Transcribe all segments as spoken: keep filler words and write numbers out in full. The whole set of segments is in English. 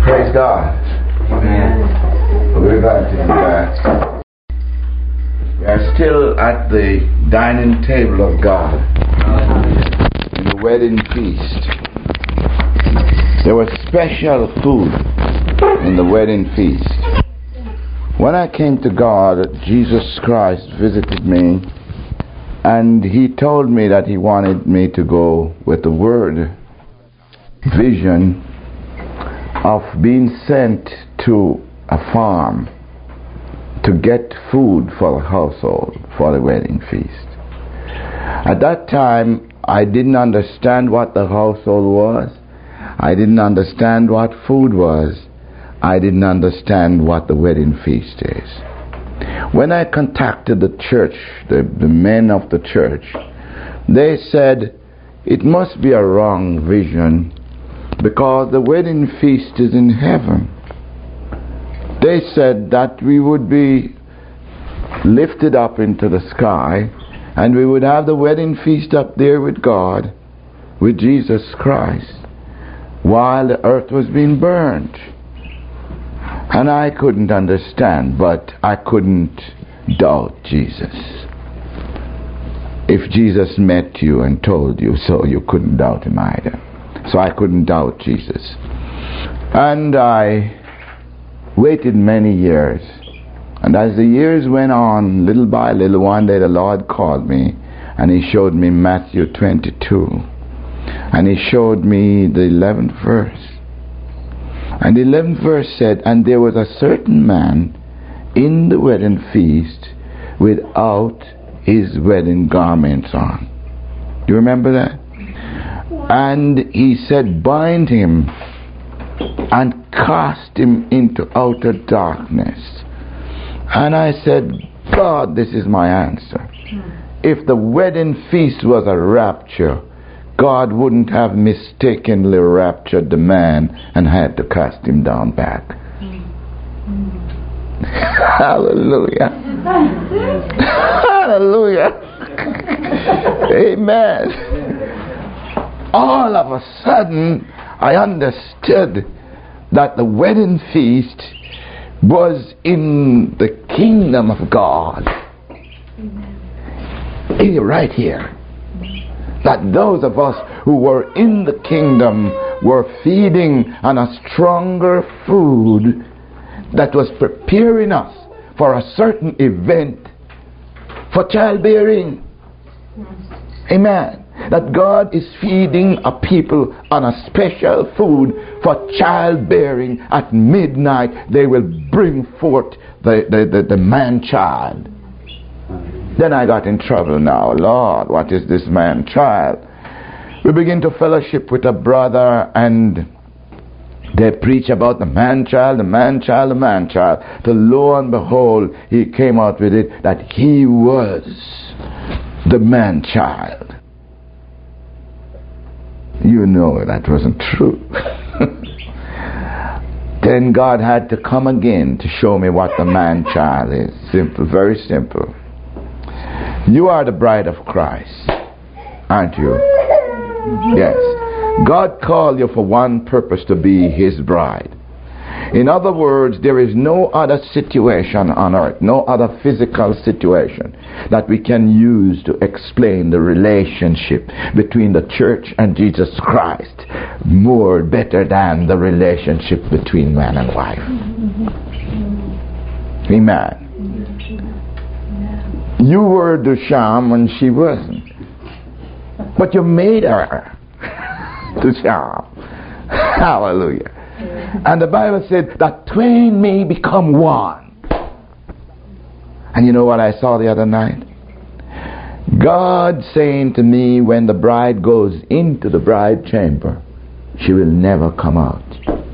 Praise God. Amen. We're going to do that. We are still at the dining table of God in the wedding feast. There was special food in the wedding feast. When I came to God, Jesus Christ visited me, and He told me that He wanted me to go with the word vision of being sent to a farm to get food for the household for the wedding feast. At that time, I didn't understand what the household was. I didn't understand what food was. I didn't understand what the wedding feast is. When I contacted the church, the, the men of the church, they said it must be a wrong vision because the wedding feast is in heaven. They said that we would be lifted up into the sky and we would have the wedding feast up there with God, with Jesus Christ, while the earth was being burned. And I couldn't understand, but I couldn't doubt Jesus. If Jesus met you and told you so, you couldn't doubt Him either. So I couldn't doubt Jesus. And I waited many years. And as the years went on, little by little, one day the Lord called me and He showed me Matthew twenty-two. And He showed me the eleventh verse. And the eleventh verse said, and there was a certain man in the wedding feast without his wedding garments on. Do you remember that? And He said, bind him and cast him into outer darkness. And I said, God, this is my answer. If the wedding feast was a rapture, God wouldn't have mistakenly raptured the man and had to cast him down back. Hallelujah. Hallelujah. Amen. All of a sudden, I understood that the wedding feast was in the kingdom of God. Amen. Right here. That those of us who were in the kingdom were feeding on a stronger food that was preparing us for a certain event, for childbearing. Amen. That God is feeding a people on a special food for childbearing. At midnight they will bring forth the, the, the, the man-child. Then I got in trouble now. Lord, what is this man-child? We begin to fellowship with a brother and they preach about the man-child, the man-child, the man-child. Till lo and behold, he came out with it that he was the man-child. You know that wasn't true. Then God had to come again to show me what the man-child is. Simple, very simple. You are the bride of Christ, aren't you? Yes. God called you for one purpose, to be His bride. In other words, there is no other situation on earth, no other physical situation that we can use to explain the relationship between the church and Jesus Christ more better than the relationship between man and wife. Amen. You were Dusham when she wasn't. But you made her Dusham. Hallelujah. And the Bible said that twain may become one. And you know what I saw the other night? God saying to me, when the bride goes into the bride chamber, she will never come out.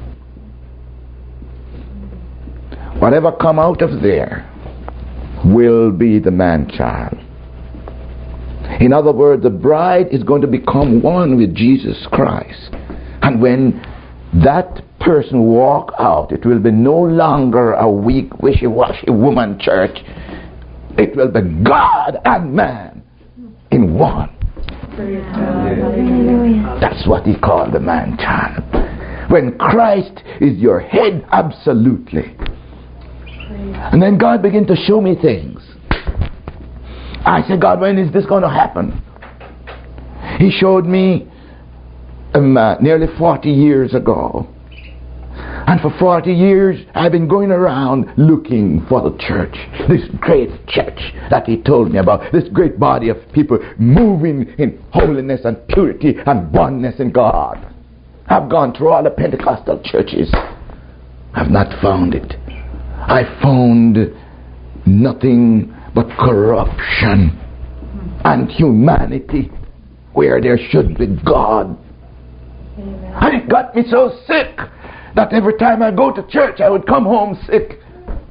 Whatever come out of there will be the man-child. In other words, the bride is going to become one with Jesus Christ. And when that person walk out, it will be no longer a weak, wishy-washy woman church. It will be God and man in one. That's what He called the man-child. When Christ is your head, absolutely. And then God began to show me things. I said, God, when is this going to happen? He showed me um, uh, nearly forty years ago. And for forty years, I've been going around looking for the church. This great church that he told me about. This great body of people moving in holiness and purity and oneness in God. I've gone through all the Pentecostal churches. I've not found it. I found nothing but corruption and humanity where there should be God. Amen. And it got me so sick that every time I go to church, I would come home sick.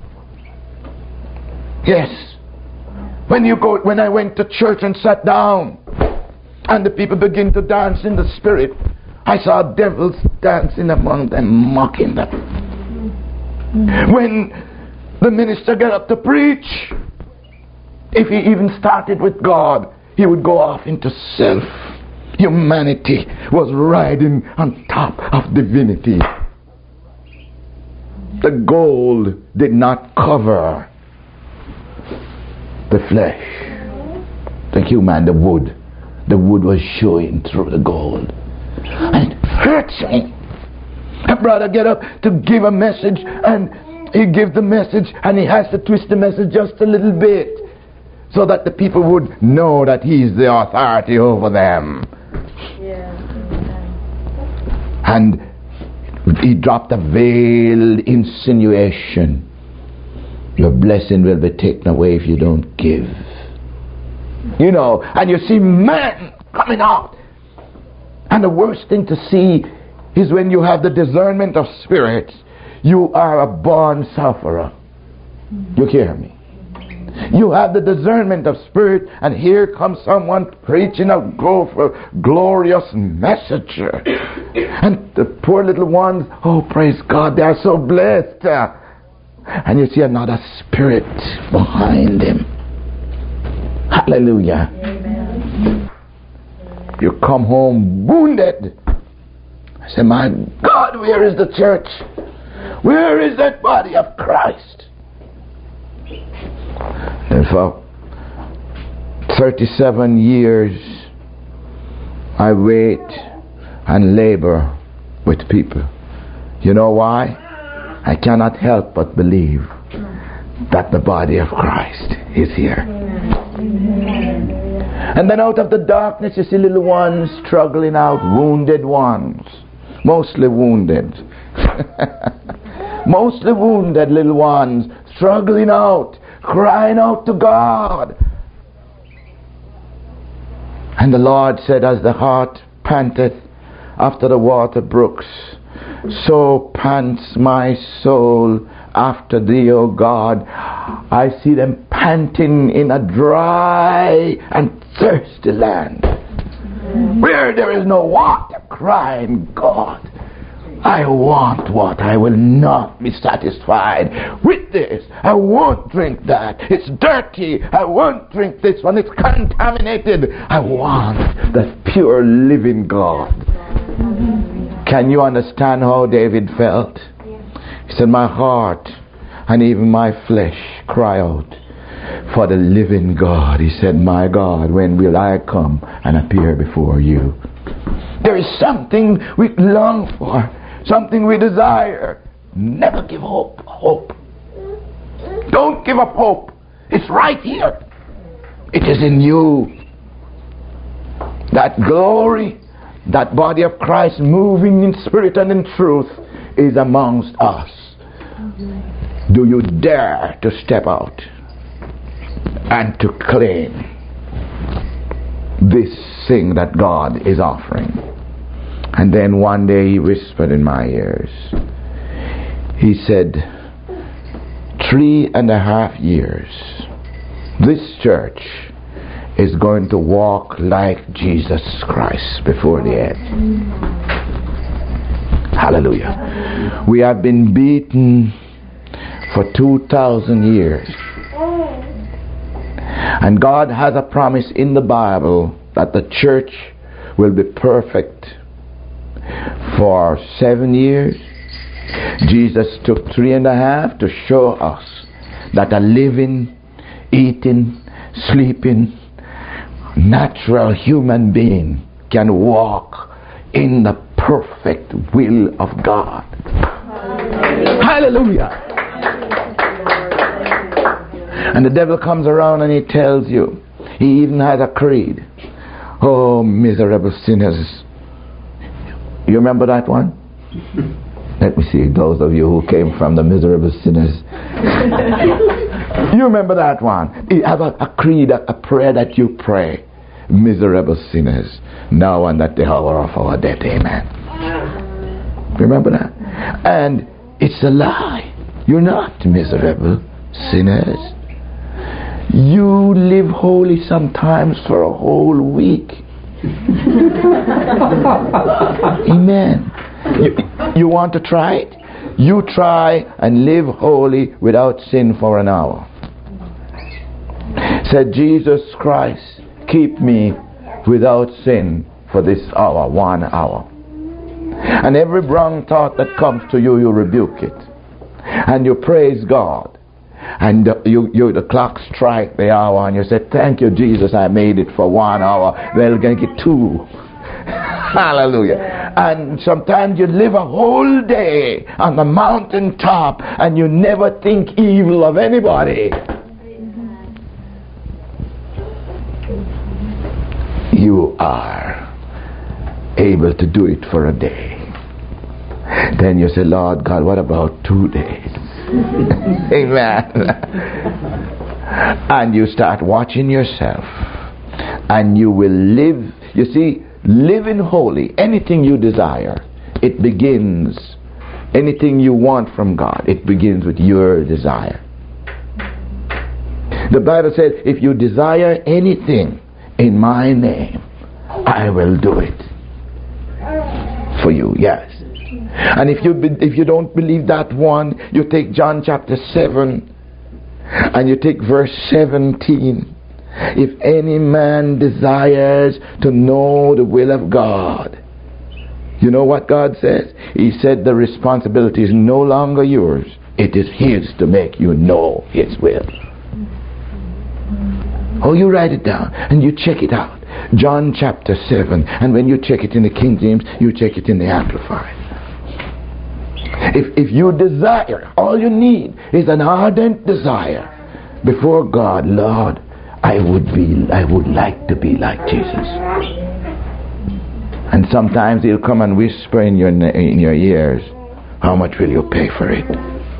Yes. When you go, when I went to church and sat down, and the people begin to dance in the spirit, I saw devils dancing among them, mocking them. When the minister got up to preach, if he even started with God, he would go off into self. Humanity was riding on top of divinity. The gold did not cover the flesh. The human, the wood. The wood was showing through the gold. And it hurts me. A brother get up to give a message, and he gives the message, and he has to twist the message just a little bit so that the people would know that he's the authority over them. Yeah. And he dropped a veiled insinuation. Your blessing will be taken away if you don't give. You know, and you see men coming out. And the worst thing to see is when you have the discernment of spirits, you are a born sufferer. You hear me? You have the discernment of spirit, and here comes someone preaching a glorious message. And the poor little ones, oh praise God, they are so blessed. And you see another spirit behind him. Hallelujah. Amen. You come home wounded. I say, my God, where is the church? Where is that body of Christ? And for thirty-seven years, I wait and labor with people. You know why? I cannot help but believe that the body of Christ is here. Amen. And then out of the darkness, you see little ones struggling out, wounded ones, mostly wounded. Mostly wounded little ones, struggling out, crying out to God. And the Lord said, as the hart panteth after the water brooks, so pants my soul after thee, O God. I see them panting in a dry and thirsty land, where there is no water, crying, God, I want what? I will not be satisfied with this. I won't drink that. It's dirty. I won't drink this one. It's contaminated. I want the pure living God. Can you understand how David felt? He said, my heart and even my flesh cry out for the living God. He said, my God, when will I come and appear before you? There is something we long for. Something we desire. Never give up hope. Don't give up hope. It's right here. It is in you. That glory, that body of Christ moving in spirit and in truth is amongst us. Do you dare to step out and to claim this thing that God is offering? And then one day he whispered in my ears. He said, three and a half years, this church is going to walk like Jesus Christ before the end. Hallelujah. We have been beaten for two thousand years. And God has a promise in the Bible that the church will be perfect, for seven years. Jesus took three and a half to show us that a living, eating, sleeping, natural human being can walk in the perfect will of God. Hallelujah. And the devil comes around and he tells you, he even has a creed. Oh, miserable sinners. You remember that one? Let me see, those of you who came from the miserable sinners. You remember that one? You have a, a creed, a, a prayer that you pray. Miserable sinners, now and at the hour of our death. Amen. Remember that? And it's a lie. You're not miserable sinners. You live holy sometimes for a whole week. Amen. You, you want to try it? You try and live holy without sin for an hour. Said Jesus Christ, keep me without sin for this hour, one hour. And every wrong thought that comes to you, you rebuke it. And you praise God. And the, you, you, the clock strike the hour and you say, thank you, Jesus, I made it for one hour. They'll get it two. Hallelujah. And sometimes you live a whole day on the mountaintop and you never think evil of anybody. You are able to do it for a day. Then you say, Lord God, what about two days? Amen. And you start watching yourself and you will live. You see, living holy, anything you desire, it begins, anything you want from God, it begins with your desire. The Bible says, if you desire anything in my name, I will do it for you. Yes. And if you be, if you don't believe that one, you take John chapter seven and you take verse seventeen. If any man desires to know the will of God, you know what God says? He said the responsibility is no longer yours. It is His to make you know His will. Oh, you write it down and you check it out. John chapter seven. And when you check it in the King James, you check it in the Amplified. If, if you desire, all you need is an ardent desire before God. Lord, I would be, I would like to be like Jesus. And sometimes He'll come and whisper in your in your ears, how much will you pay for it?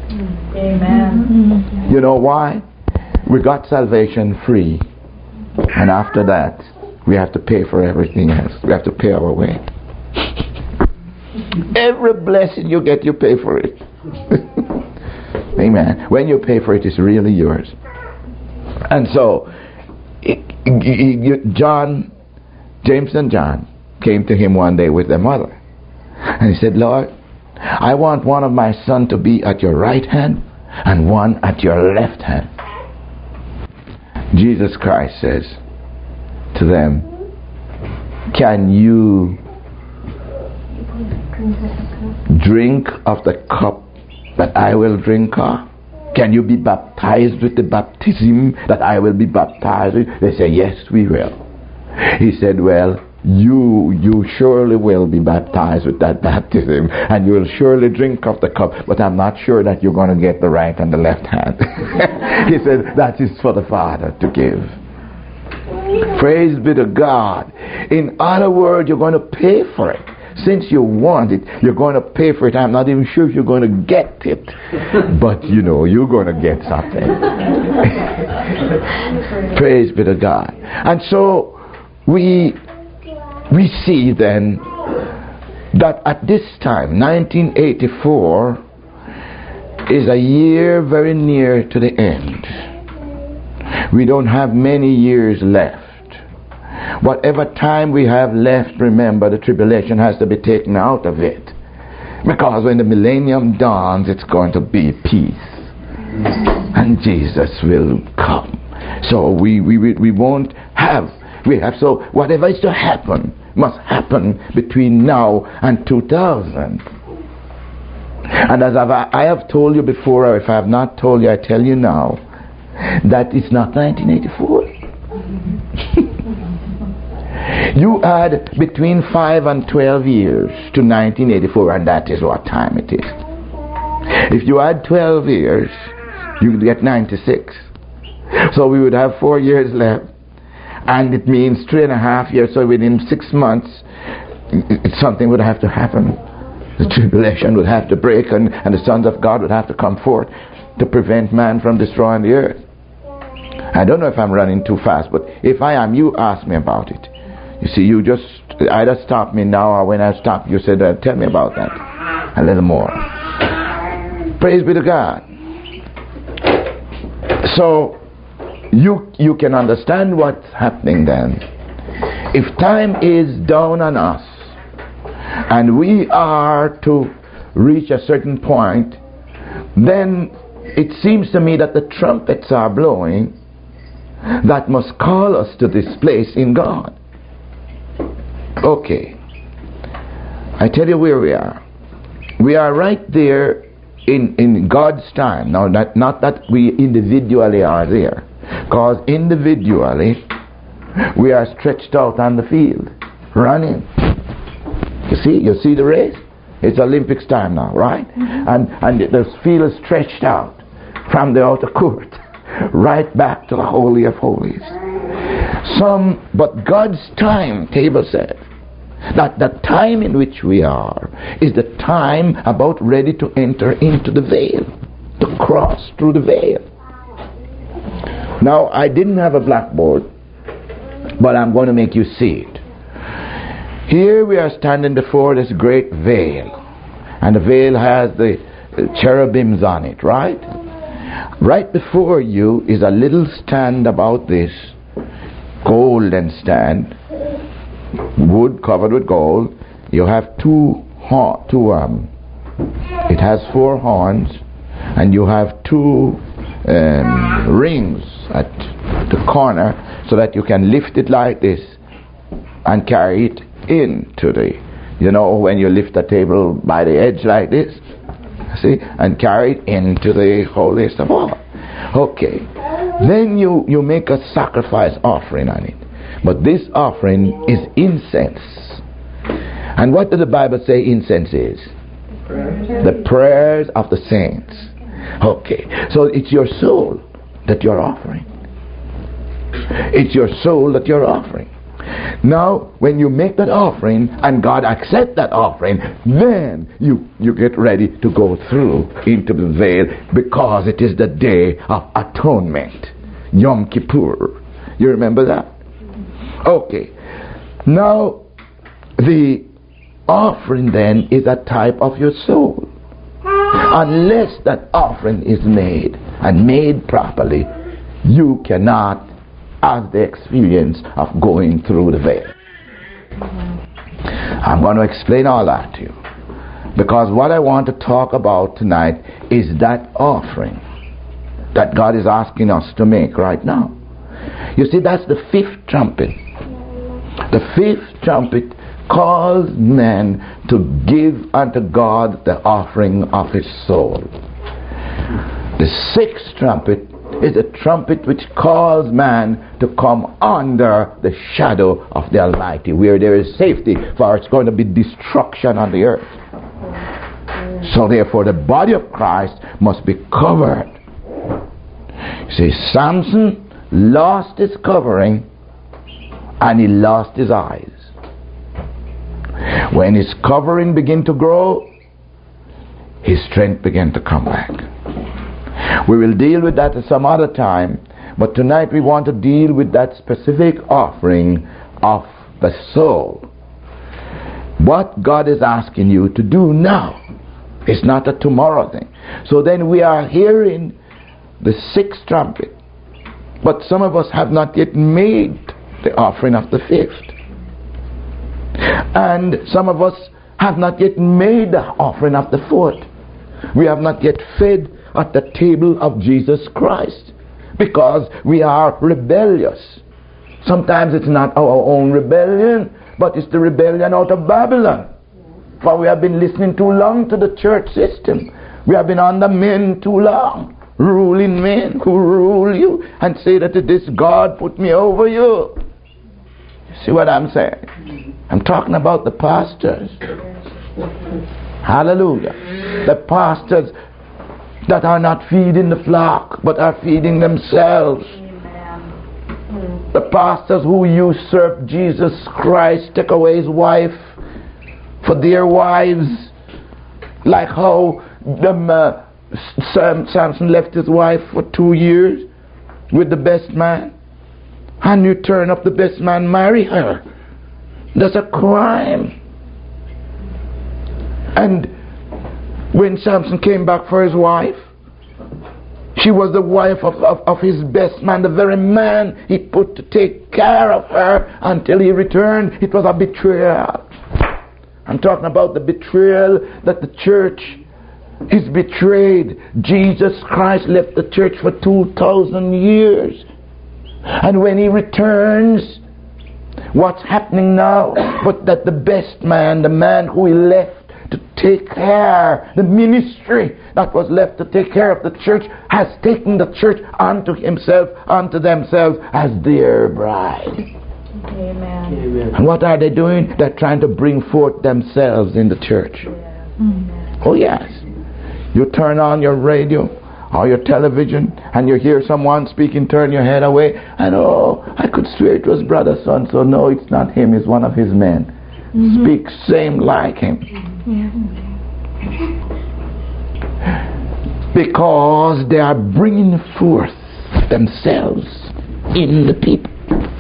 Amen. You know why? We got salvation free, and after that we have to pay for everything else. We have to pay our way. Every blessing you get, you pay for it. Amen. When you pay for it, it's really yours. And so it, it, John, James and John came to Him one day with their mother, and he said, Lord, I want one of my sons to be at your right hand and one at your left hand. Jesus Christ says to them, can you drink of the cup that I will drink of? Can you be baptized with the baptism that I will be baptized with? They say, yes, we will. He said, well, you you surely will be baptized with that baptism, and you will surely drink of the cup, but I'm not sure that you're going to get the right and the left hand. He said, that is for the Father to give. Praise be to God. In other words, you're going to pay for it. Since you want it, you're going to pay for it. I'm not even sure if you're going to get it, but you know, you're going to get something. Praise be to God. And so we we see then that at this time, nineteen eighty-four, is a year very near to the end. We don't have many years left. Whatever time we have left, remember, the tribulation has to be taken out of it. Because when the millennium dawns, it's going to be peace. And Jesus will come. So we, we, we won't have, We have so whatever is to happen must happen between now and two thousand. And as I've, I have told you before, or if I have not told you, I tell you now, that it's not nineteen eighty-four. You add between five and twelve years to nineteen eighty-four, and that is what time it is. If you add twelve years, you get ninety-six. So we would have four years left, and it means three and a half years. So within six months, something would have to happen. The tribulation would have to break, and, and the sons of God would have to come forth to prevent man from destroying the earth. I don't know if I'm running too fast, but if I am, you ask me about it. You see, you just either stop me now, or when I stop, you said, uh, tell me about that a little more. Praise be to God. So, you you can understand what's happening then. If time is down on us, and we are to reach a certain point, then it seems to me that the trumpets are blowing that must call us to this place in God. Okay. I tell you where we are. We are right there in, in God's time. Now, not, not that we individually are there. Because individually, we are stretched out on the field, running. You see, you see the race? It's Olympics time now, right? Mm-hmm. And and the field is stretched out from the outer court right back to the Holy of Holies. Some, but God's timetable said that the time in which we are is the time about ready to enter into the veil, to cross through the veil. Now, I didn't have a blackboard, but I'm going to make you see it. Here we are standing before this great veil, and the veil has the cherubims on it, right? Right before you is a little stand about this, golden stand, wood covered with gold. You have two, two um, it has four horns, and you have two um, rings at the corner, so that you can lift it like this and carry it into the, you know, when you lift a table by the edge like this, see, and carry it into the holiest of all. Okay, then you you make a sacrifice offering on it, but this offering is incense. And what does the Bible say incense is? The prayers of the saints. Okay, so it's your soul that you're offering. It's your soul that you're offering. Now, when you make that offering and God accepts that offering, then you, you get ready to go through into the veil, because it is the day of atonement, Yom Kippur. You remember that? Okay. Now, the offering then is a type of your soul. Unless that offering is made and made properly, you cannot have the experience of going through the veil. I'm going to explain all that to you, because what I want to talk about tonight is that offering that God is asking us to make right now. You see, that's the fifth trumpet. The fifth trumpet calls men to give unto God the offering of his soul. The sixth trumpet is a trumpet which calls man to come under the shadow of the Almighty, where there is safety, for it's going to be destruction on the earth. So therefore the body of Christ must be covered. You see, Samson lost his covering and he lost his eyes. When his covering began to grow, his strength began to come back. We will deal with that at some other time, but tonight we want to deal with that specific offering of the soul. What God is asking you to do now is not a tomorrow thing. So then we are hearing the sixth trumpet, but some of us have not yet made the offering of the fifth. And some of us have not yet made the offering of the fourth. We have not yet fed at the table of Jesus Christ, because we are rebellious. Sometimes it's not our own rebellion, but it's the rebellion out of Babylon. For we have been listening too long to the church system. We have been under men too long. Ruling men who rule you and say that this God put me over you. See what I'm saying? I'm talking about the pastors. Hallelujah. The pastors that are not feeding the flock but are feeding themselves. The pastors who usurp Jesus Christ, take away his wife for their wives, like how them, uh, Sam, Samson left his wife for two years with the best man, and you turn up the best man, marry her. That's a crime. And when Samson came back for his wife, she was the wife of, of, of his best man, the very man he put to take care of her until he returned. It was a betrayal. I'm talking about the betrayal that the church is betrayed. Jesus Christ left the church for two thousand years. And when he returns, what's happening now? But that the best man, the man who he left to take care, the ministry that was left to take care of the church, has taken the church unto himself, unto themselves as their bride. Amen. Amen. And what are they doing? They're trying to bring forth themselves in the church. Amen. Oh yes. You turn on your radio or your television and you hear someone speaking, turn your head away, and oh, I could swear it was brother so and so. No, it's not him, it's one of his men. Mm-hmm. Speak same like him. Yeah. Because they are bringing forth themselves in the people.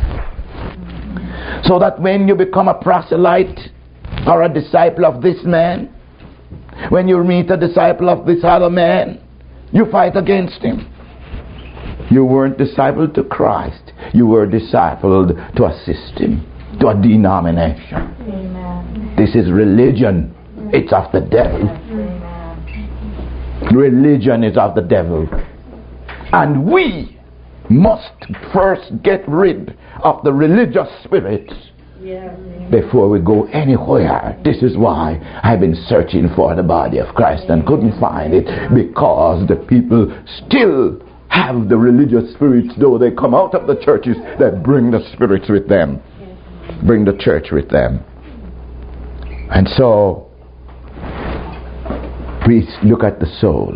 So that when you become a proselyte or a disciple of this man, when you meet a disciple of this other man, you fight against him. You weren't discipled to Christ. You were discipled to a system, to a denomination. Amen. This is religion. It's of the devil. Amen. Religion is of the devil. And we must first get rid of the religious spirits Yeah. before we go anywhere. This is why I've been searching for the body of Christ and couldn't find it, because the people still have the religious spirits. Though they come out of the churches, they bring the spirits with them, bring the church with them. And so we look at the soul.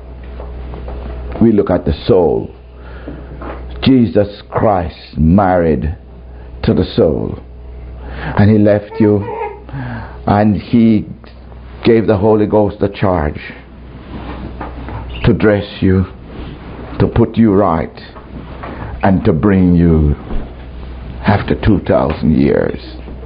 We look at the soul. Jesus Christ married to the soul. And he left you, and he gave the Holy Ghost a charge to dress you, to put you right, and to bring you after two thousand years.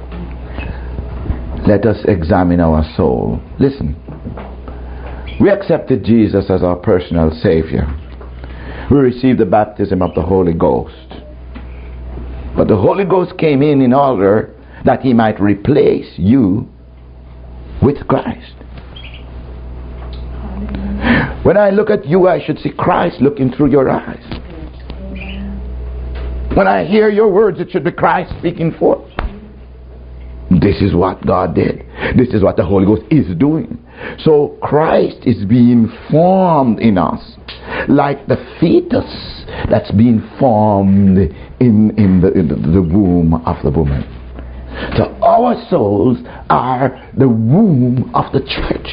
Let us examine our soul. Listen, we accepted Jesus as our personal Savior. We received the baptism of the Holy Ghost. But the Holy Ghost came in in order that he might replace you with Christ. When I look at you, I should see Christ looking through your eyes. When I hear your words, it should be Christ speaking forth. This is what God did. This is what the Holy Ghost is doing. So Christ is being formed in us, like the fetus that's being formed in, in, the, in the, the womb of the woman. So our souls are the womb of the church.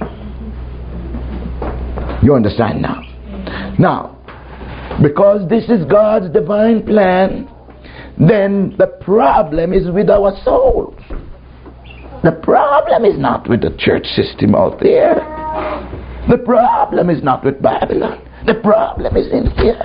You understand now? Now, because this is God's divine plan, then the problem is with our souls. The problem is not with the church system out there. The problem is not with Babylon. The problem is in here.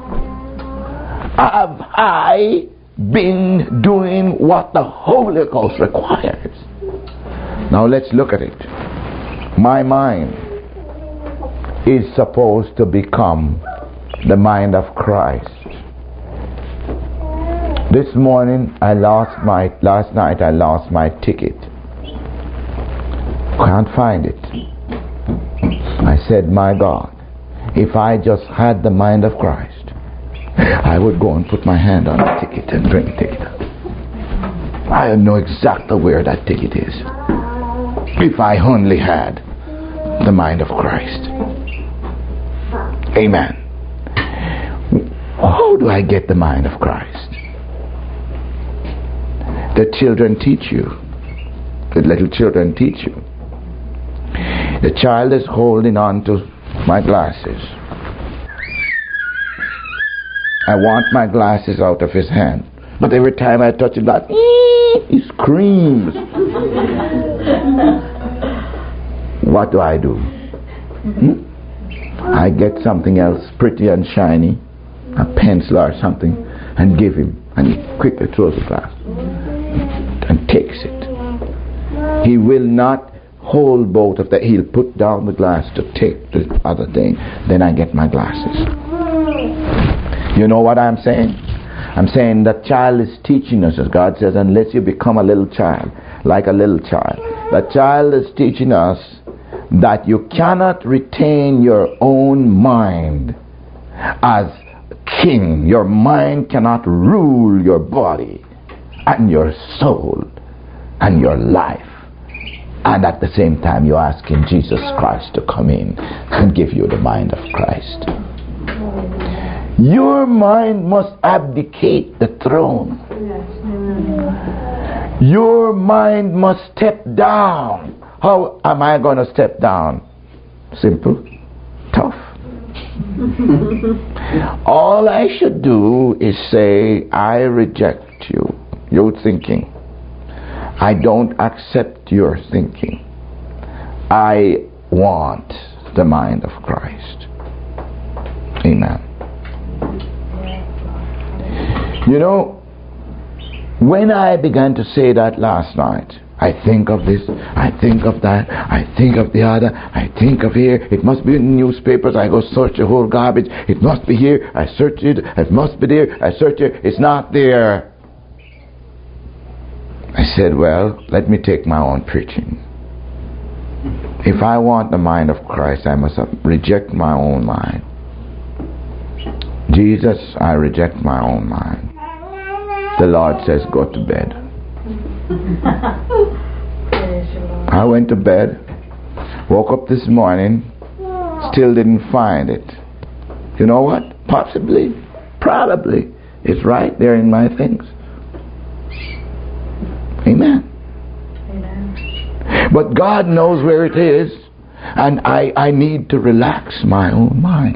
Have I been doing what the Holy Ghost requires? Now let's look at it. My mind is supposed to become the mind of Christ. This morning I lost my, last night I lost my ticket. Can't find it. I said, my God, if I just had the mind of Christ, I would go and put my hand on the ticket and bring the ticket. I know exactly where that ticket is. If I only had the mind of Christ. Amen. How do I get the mind of Christ? The children teach you. The little children teach you. The child is holding on to my glasses. I want my glasses out of his hand. But every time I touch the glass, he screams. What do I do? Hmm? I get something else pretty and shiny, a pencil or something, and give him. And he quickly throws the glass and takes it. He will not hold both of them. He'll put down the glass to take the other thing. Then I get my glasses. You know what I'm saying? I'm saying that child is teaching us, as God says, unless you become a little child, like a little child. The child is teaching us that you cannot retain your own mind as king. Your mind cannot rule your body and your soul and your life. And at the same time, you're asking Jesus Christ to come in and give you the mind of Christ. Your mind must abdicate the throne. Your mind must step down. How am I going to step down? Simple. Tough. All I should do is say, I reject you. Your thinking. I don't accept your thinking. I want the mind of Christ. Amen. You know, when I began to say that last night, I think of this, I think of that, I think of the other, I think of here, it must be in the newspapers, I go search the whole garbage, it must be here, I search it, it must be there, I search it, it's not there. I said, well, let me take my own preaching. If I want the mind of Christ, I must reject my own mind. Jesus, I reject my own mind. The Lord says, go to bed. I went to bed, woke up this morning, still didn't find it. You know what? Possibly, probably, it's right there in my things. Amen. Amen. But God knows where it is, and I, I need to relax my own mind.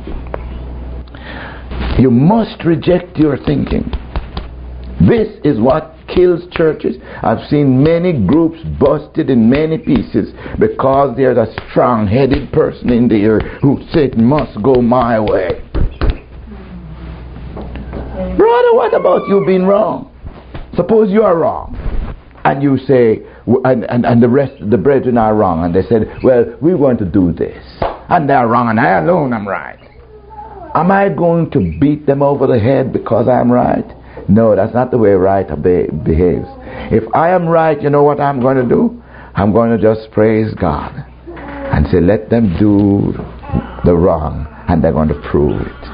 You must reject your thinking. This is what kills churches. I've seen many groups busted in many pieces because there's a strong-headed person in there who said, must go my way. Brother, what about you being wrong? Suppose you are wrong. And you say, and, and, and the rest of the brethren are wrong. And they said, well, we want to do this. And they're wrong and I alone am right. Am I going to beat them over the head because I'm right? No, that's not the way right behaves. If I am right, you know what I'm going to do? I'm going to just praise God and say, let them do the wrong, and they're going to prove it.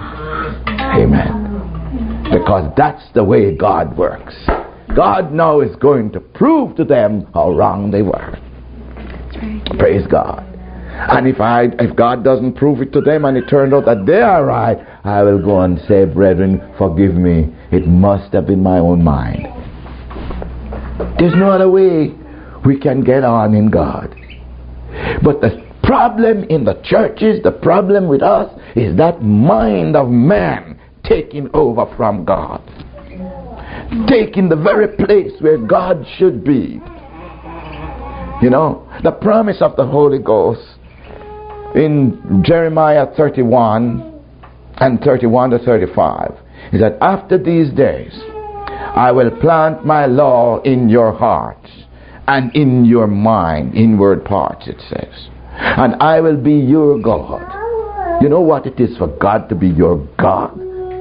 Amen. Because that's the way God works. God now is going to prove to them how wrong they were. Praise God. And if I, if God doesn't prove it to them and it turned out that they are right, I will go and say, brethren, forgive me. It must have been my own mind. There's no other way we can get on in God. But the problem in the churches, the problem with us, is that mind of man taking over from God. Taking the very place where God should be. You know, the promise of the Holy Ghost in Jeremiah thirty-one and thirty-one to thirty-five is that after these days I will plant my law in your hearts and in your mind, inward parts it says, and I will be your God. You know what it is for God to be your God?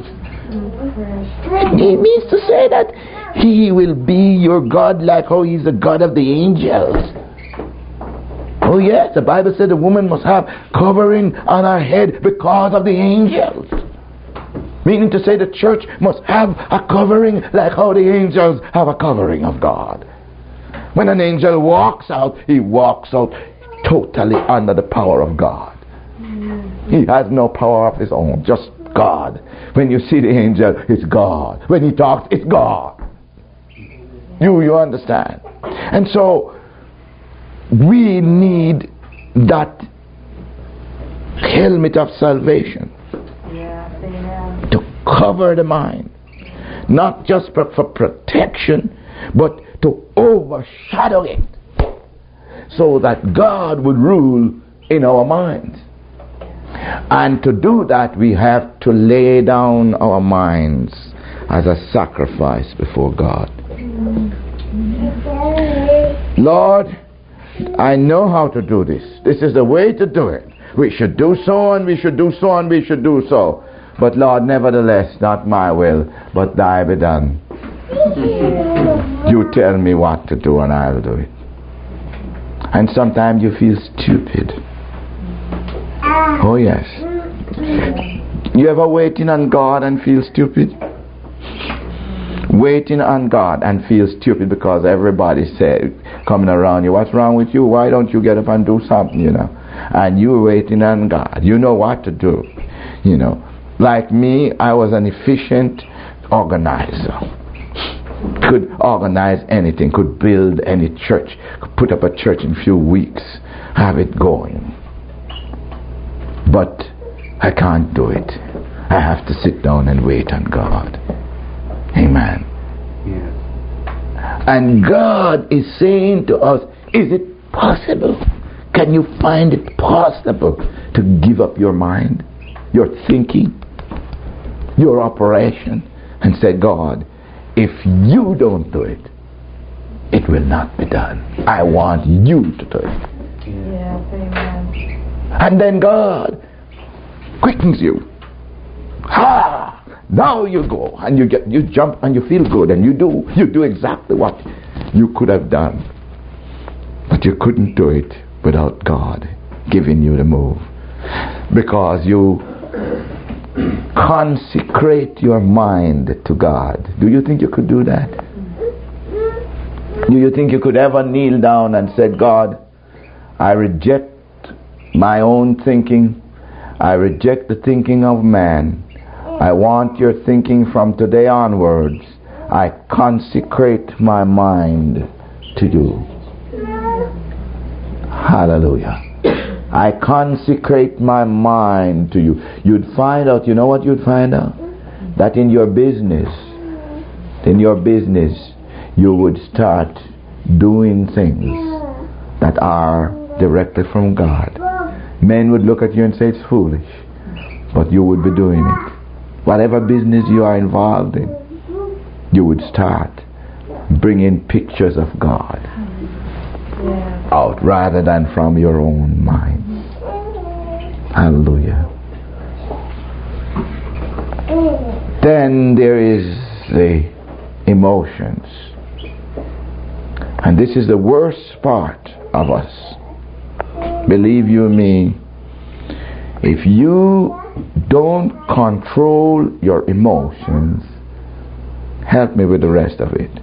It means to say that He will be your God like how He's the God of the angels. Oh yes, the Bible said the woman must have covering on her head because of the angels. Meaning to say the church must have a covering like how the angels have a covering of God. When an angel walks out, he walks out totally under the power of God. He has no power of his own, just God. When you see the angel, it's God. When he talks, it's God. You, you understand? And so, we need that helmet of salvation to cover the mind. Not just for, for protection, but to overshadow it. So that God would rule in our minds. And to do that, we have to lay down our minds as a sacrifice before God. Lord, I know how to do this. This is the way to do it. We should do so, and we should do so, and we should do so. But Lord, nevertheless, not my will, but thy be done. You tell me what to do, and I'll do it. And sometimes you feel stupid. Oh yes. You ever waiting on God and feel stupid? Waiting on God and feel stupid because everybody said, coming around you, what's wrong with you? Why don't you get up and do something, you know? And you're waiting on God. You know what to do, you know. Like me, I was an efficient organizer. Could organize anything, could build any church, could put up a church in a few weeks, have it going. But I can't do it. I have to sit down and wait on God. Amen. Yes. And God is saying to us, is it possible? Can you find it possible to give up your mind, your thinking, your operation, and say, God, if you don't do it, it will not be done. I want you to do it. Yes, amen. And then God quickens you. Ha! Now you go and you get you jump and you feel good and you do you do exactly what you could have done. But you couldn't do it without God giving you the move. Because you consecrate your mind to God. Do you think you could do that? Do you think you could ever kneel down and say, God, I reject my own thinking. I reject the thinking of man. I want your thinking from today onwards. I consecrate my mind to you. Hallelujah. I consecrate my mind to you. You'd find out, you know what you'd find out? That in your business, in your business, you would start doing things that are directly from God. Men would look at you and say it's foolish, but you would be doing it. Whatever business you are involved in, you would start bringing pictures of God out rather than from your own mind. Hallelujah. Then there is the emotions. And this is the worst part of us. Believe you me, if you don't control your emotions, help me with the rest of it.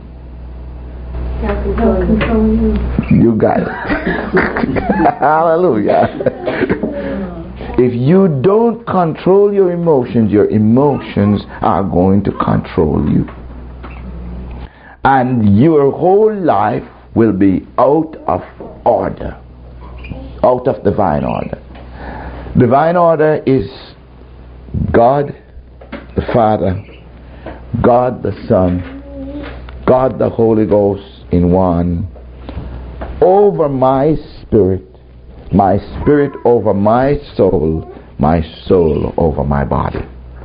You got it. Hallelujah. If you don't control your emotions, your emotions are going to control you. And your whole life will be out of order. Out of divine order. Divine order is God the Father, God the Son, God the Holy Ghost in one, over my spirit, my spirit over my soul, my soul over my body.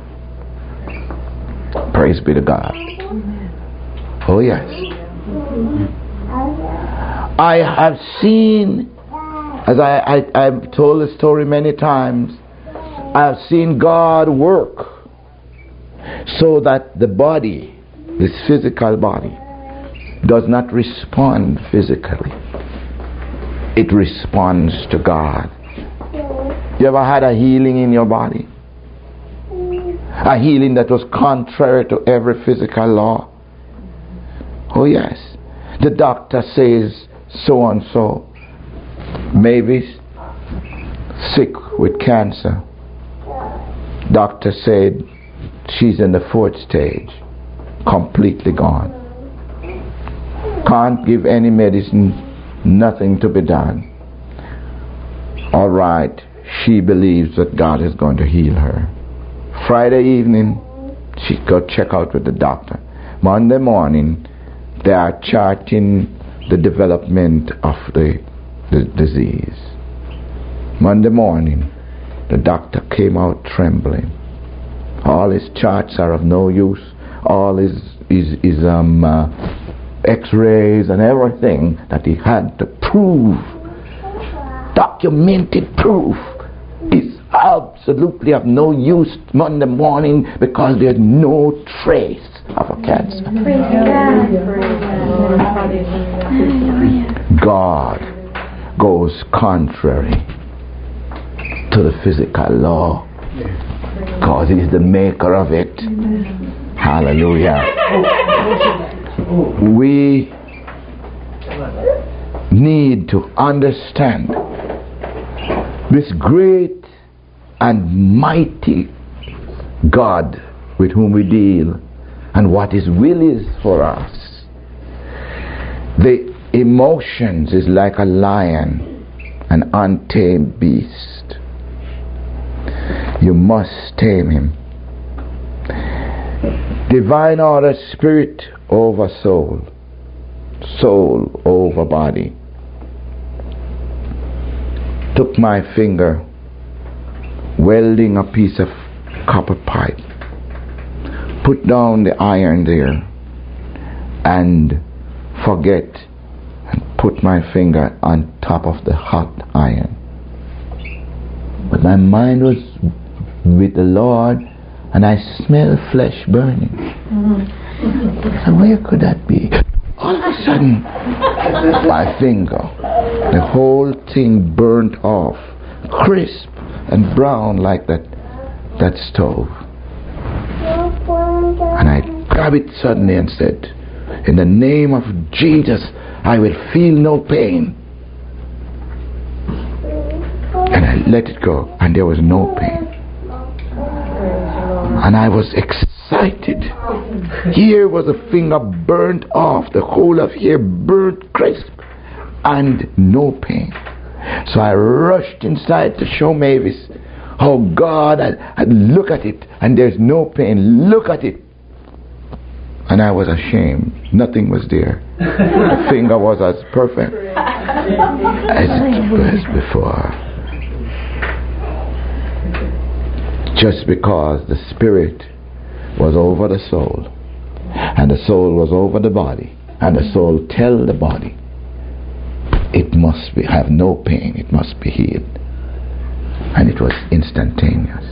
Praise be to God. Oh yes. I have seen, as I, I, I've told the story many times, I have seen God work so that the body, this physical body, does not respond physically. It responds to God. You ever had a healing in your body? A healing that was contrary to every physical law. Oh yes. The doctor says so and so. Maybe sick with cancer. Doctor said she's in the fourth stage. Completely gone. Can't give any medicine. Nothing to be done. All right. She believes that God is going to heal her. Friday evening, she go check out with the doctor. Monday morning, they are charting the development of the, the disease. Monday morning, the doctor came out trembling. All his charts are of no use. All his, his, his um, uh, x-rays and everything that he had to prove, documented proof, is absolutely of no use Monday morning because there's no trace of a cancer. God goes contrary to the physical law because He's the maker of it. Hallelujah. We need to understand this great and mighty God with whom we deal and what His will is for us. The emotions is like a lion, an untamed beast. You must tame him. Divine order, spirit over soul, soul over body. Took my finger, welding a piece of copper pipe, put down the iron there, and forget, and put my finger on top of the hot iron. But my mind was with the Lord, and I smelled flesh burning. Mm-hmm. And where could that be? All of a sudden, my finger, the whole thing burnt off, crisp and brown like that that stove. And I grabbed it suddenly and said, in the name of Jesus, I will feel no pain. And I let it go, and there was no pain. And I was excited. Here was a finger burnt off, the whole of here burnt crisp, and no pain. So I rushed inside to show Mavis, oh God, I, I look at it, and there's no pain. Look at it. And I was ashamed. Nothing was there. The finger was as perfect as it was before. Just because the spirit was over the soul, and the soul was over the body, and the soul tell the body, it must be, have no pain, it must be healed. And it was instantaneous.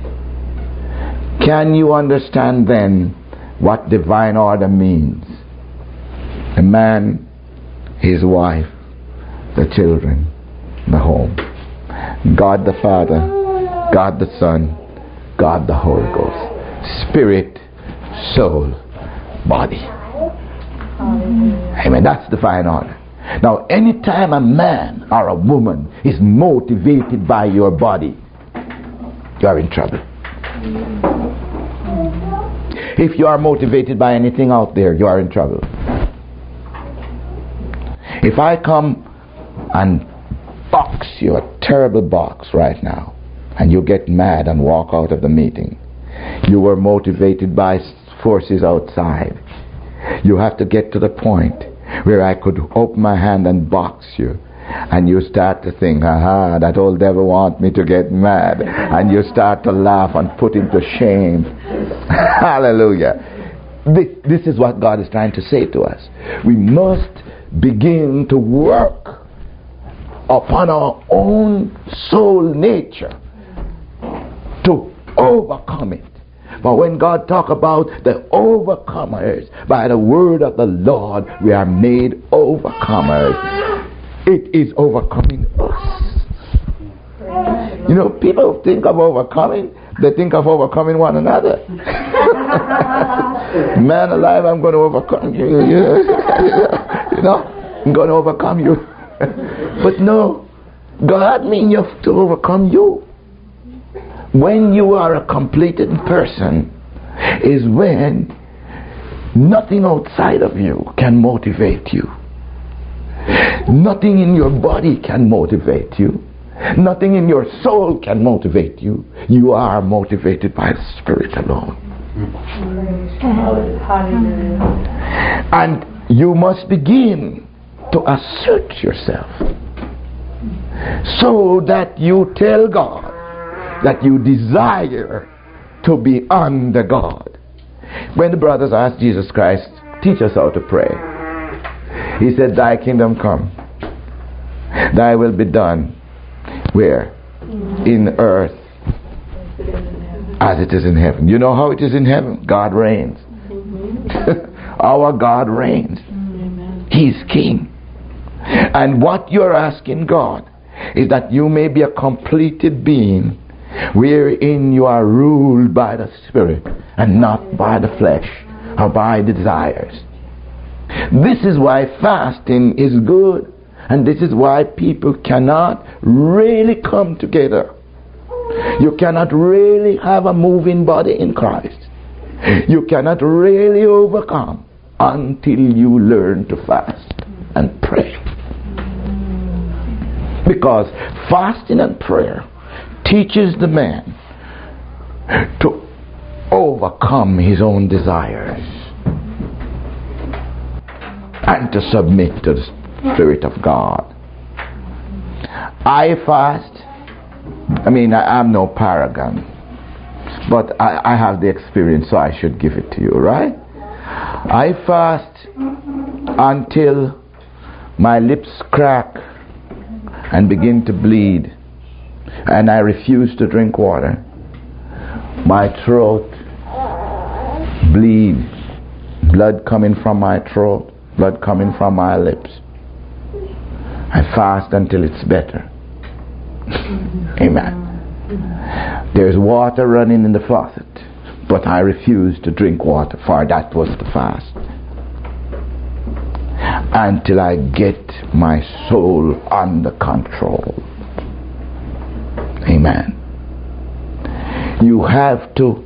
Can you understand then what divine order means? The man, his wife, the children, the home. God the Father, God the Son, God the Holy Ghost. Spirit, soul, body. Mm-hmm. Amen. That's divine order. Now, anytime a man or a woman is motivated by your body, you are in trouble. If you are motivated by anything out there, you are in trouble. If I come and box you a terrible box right now, and you get mad and walk out of the meeting, you were motivated by forces outside. You have to get to the point where I could open my hand and box you, and you start to think, aha, that old devil want me to get mad, and you start to laugh and put him to shame. Hallelujah. This, this is what God is trying to say to us. We must begin to work upon our own soul nature to overcome it. But when God talk about the overcomers, by the word of the Lord, we are made overcomers. It is overcoming us. You know, people think of overcoming they think of overcoming one another. Man alive, I'm going to overcome you. You know, I'm going to overcome you. But no, God means you have to overcome you. When you are a completed person is when nothing outside of you can motivate you. Nothing in your body can motivate you. Nothing in your soul can motivate you. You are motivated by the Spirit alone. And you must begin to assert yourself so that you tell God that you desire to be under God. When the brothers asked Jesus Christ, teach us how to pray, he said, thy kingdom come, thy will be done. Where? In earth as it is in heaven. You know how it is in heaven? God reigns. Our God reigns. He's king. And what you're asking God is that you may be a completed being wherein you are ruled by the Spirit and not by the flesh or by the desires. This is why fasting is good. And this is why people cannot really come together. You cannot really have a moving body in Christ. You cannot really overcome until you learn to fast and pray. Because fasting and prayer teaches the man to overcome his own desires and to submit to the Spirit of God. I fast. I mean, I, I'm no paragon, but I, I have the experience, so I should give it to you, right? I fast until my lips crack and begin to bleed, and I refuse to drink water. My throat bleeds, blood coming from my throat, blood coming from my lips. I fast until it's better. Amen. There's water running in the faucet, but I refuse to drink water, for that was the fast. Until I get my soul under control. Amen. You have to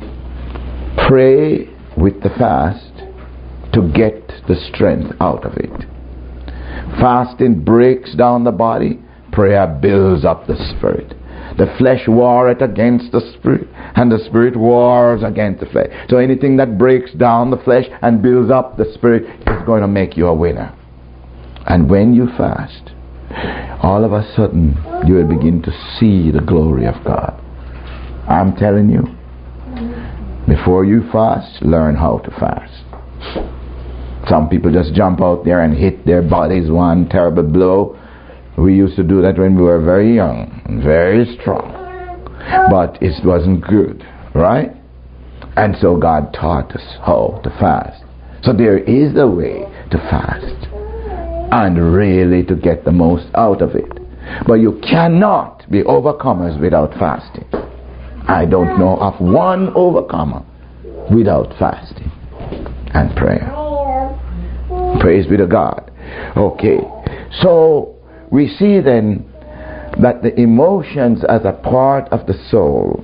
pray with the fast to get the strength out of it. Fasting breaks down the body. Prayer builds up the spirit. The flesh warreth against the spirit, and the spirit wars against the flesh. So anything that breaks down the flesh and builds up the spirit is going to make you a winner. And when you fast, all of a sudden you will begin to see the glory of God. I'm telling you, before you fast, learn how to fast. Some people just jump out there and hit their bodies one terrible blow. We used to do that when we were very young and very strong. But it wasn't good, right? And so God taught us how to fast. So there is a way to fast and really to get the most out of it. But you cannot be overcomers without fasting. I don't know of one overcomer without fasting and prayer. Praise be to God. Okay, so we see then that the emotions as a part of the soul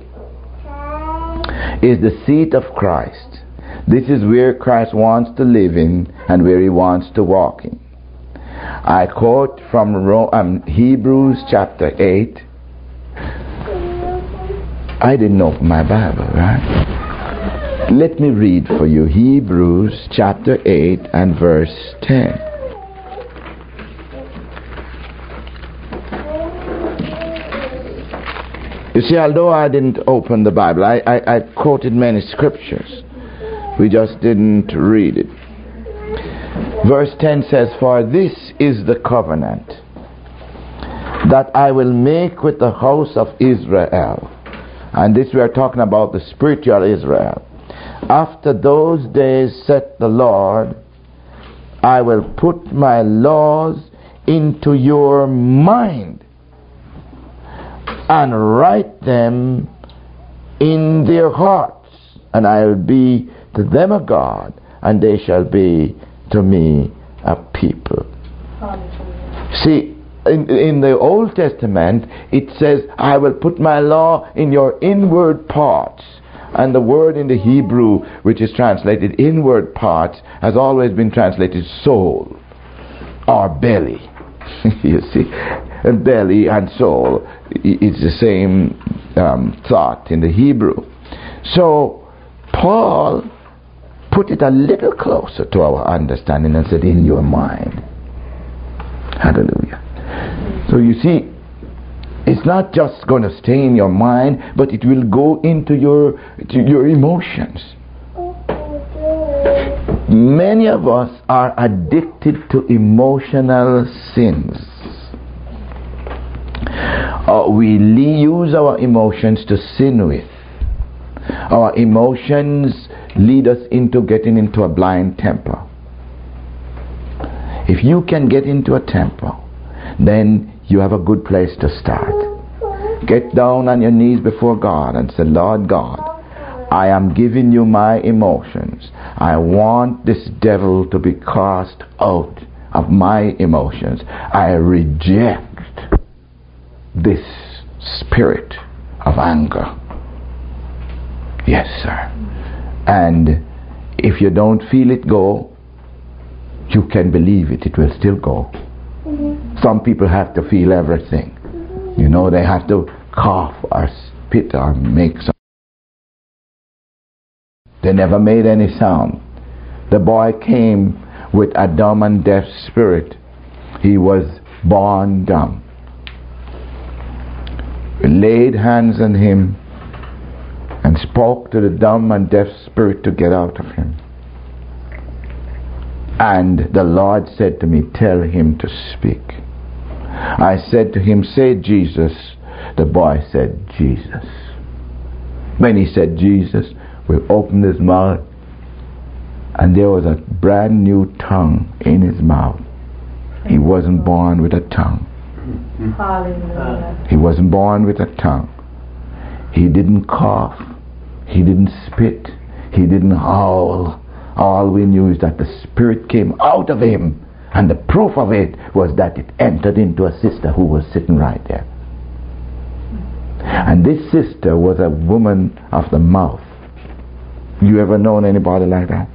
is the seat of Christ. This is where Christ wants to live in and where he wants to walk in. I quote from um, Hebrews chapter eight. I didn't open my Bible, right? Let me read for you Hebrews chapter eight and verse ten. You see, although I didn't open the Bible, I, I, I quoted many scriptures. We just didn't read it. Verse ten says, for this is the covenant that I will make with the house of Israel. And this we are talking about the spiritual Israel. After those days, saith the Lord, I will put my laws into your mind and write them in their hearts, and I'll be to them a God, and they shall be to me a people. See, in, in the Old Testament, it says, I will put my law in your inward parts. And the word in the Hebrew, which is translated inward parts, has always been translated soul or belly. You see, belly and soul, it's the same um, thought in the Hebrew. So Paul put it a little closer to our understanding and said, in your mind. Hallelujah. So you see, it's not just going to stay in your mind, but it will go into your to your emotions. Many of us are addicted to emotional sins. Uh, we use our emotions to sin with. Our emotions lead us into getting into a blind temper. If you can get into a temper, then you have a good place to start. Get down on your knees before God and say, Lord God, I am giving you my emotions. I want this devil to be cast out of my emotions. I reject this spirit of anger. Yes, sir. And if you don't feel it go, you can believe it, it will still go. Mm-hmm. Some people have to feel everything. Mm-hmm. You know, they have to cough or spit or make some. They never made any sound. The boy came with a dumb and deaf spirit. He was born dumb. We laid hands on him and spoke to the dumb and deaf spirit to get out of him. And the Lord said to me, tell him to speak. I said to him, say Jesus. The boy said, Jesus. When he said Jesus, we opened his mouth, and there was a brand new tongue in his mouth. He wasn't born with a tongue. Hallelujah. He wasn't born with a tongue. He didn't cough. He didn't spit. He didn't howl. All we knew is that the spirit came out of him, and the proof of it was that it entered into a sister who was sitting right there. And this sister was a woman of the mouth. You ever known anybody like that?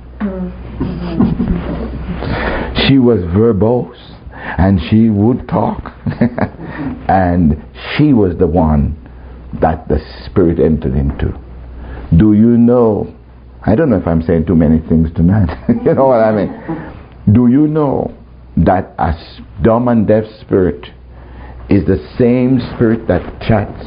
She was verbose, and she would talk. And she was the one that the spirit entered into. Do you know, I don't know if I'm saying too many things tonight. You know what I mean? Do you know that a dumb and deaf spirit is the same spirit that chats?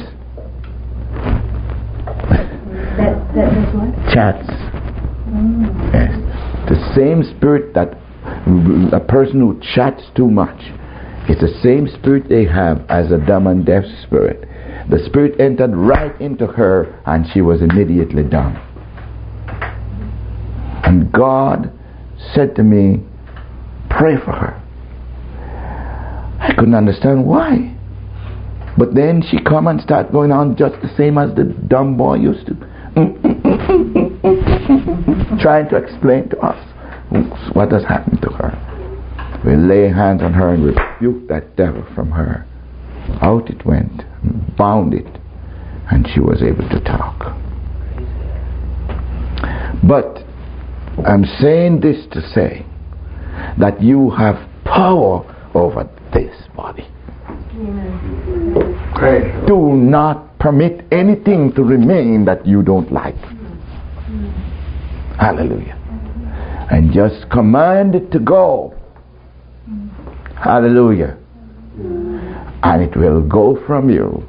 That, that is what? Chats. Mm. Yes. The same spirit that a person who chats too much, it's the same spirit they have as a dumb and deaf spirit. The spirit entered right into her, and she was immediately dumb. And God said to me, pray for her. I couldn't understand why. But then she come and start going on just the same as the dumb boy used to. Trying to explain to us what has happened to her. We lay hands on her and rebuke that devil from her. Out it went, bound it, and she was able to talk. But I'm saying this to say that you have power over this body. Amen. Do not permit anything to remain that you don't like. Hallelujah. And just command it to go. Hallelujah. And it will go from you.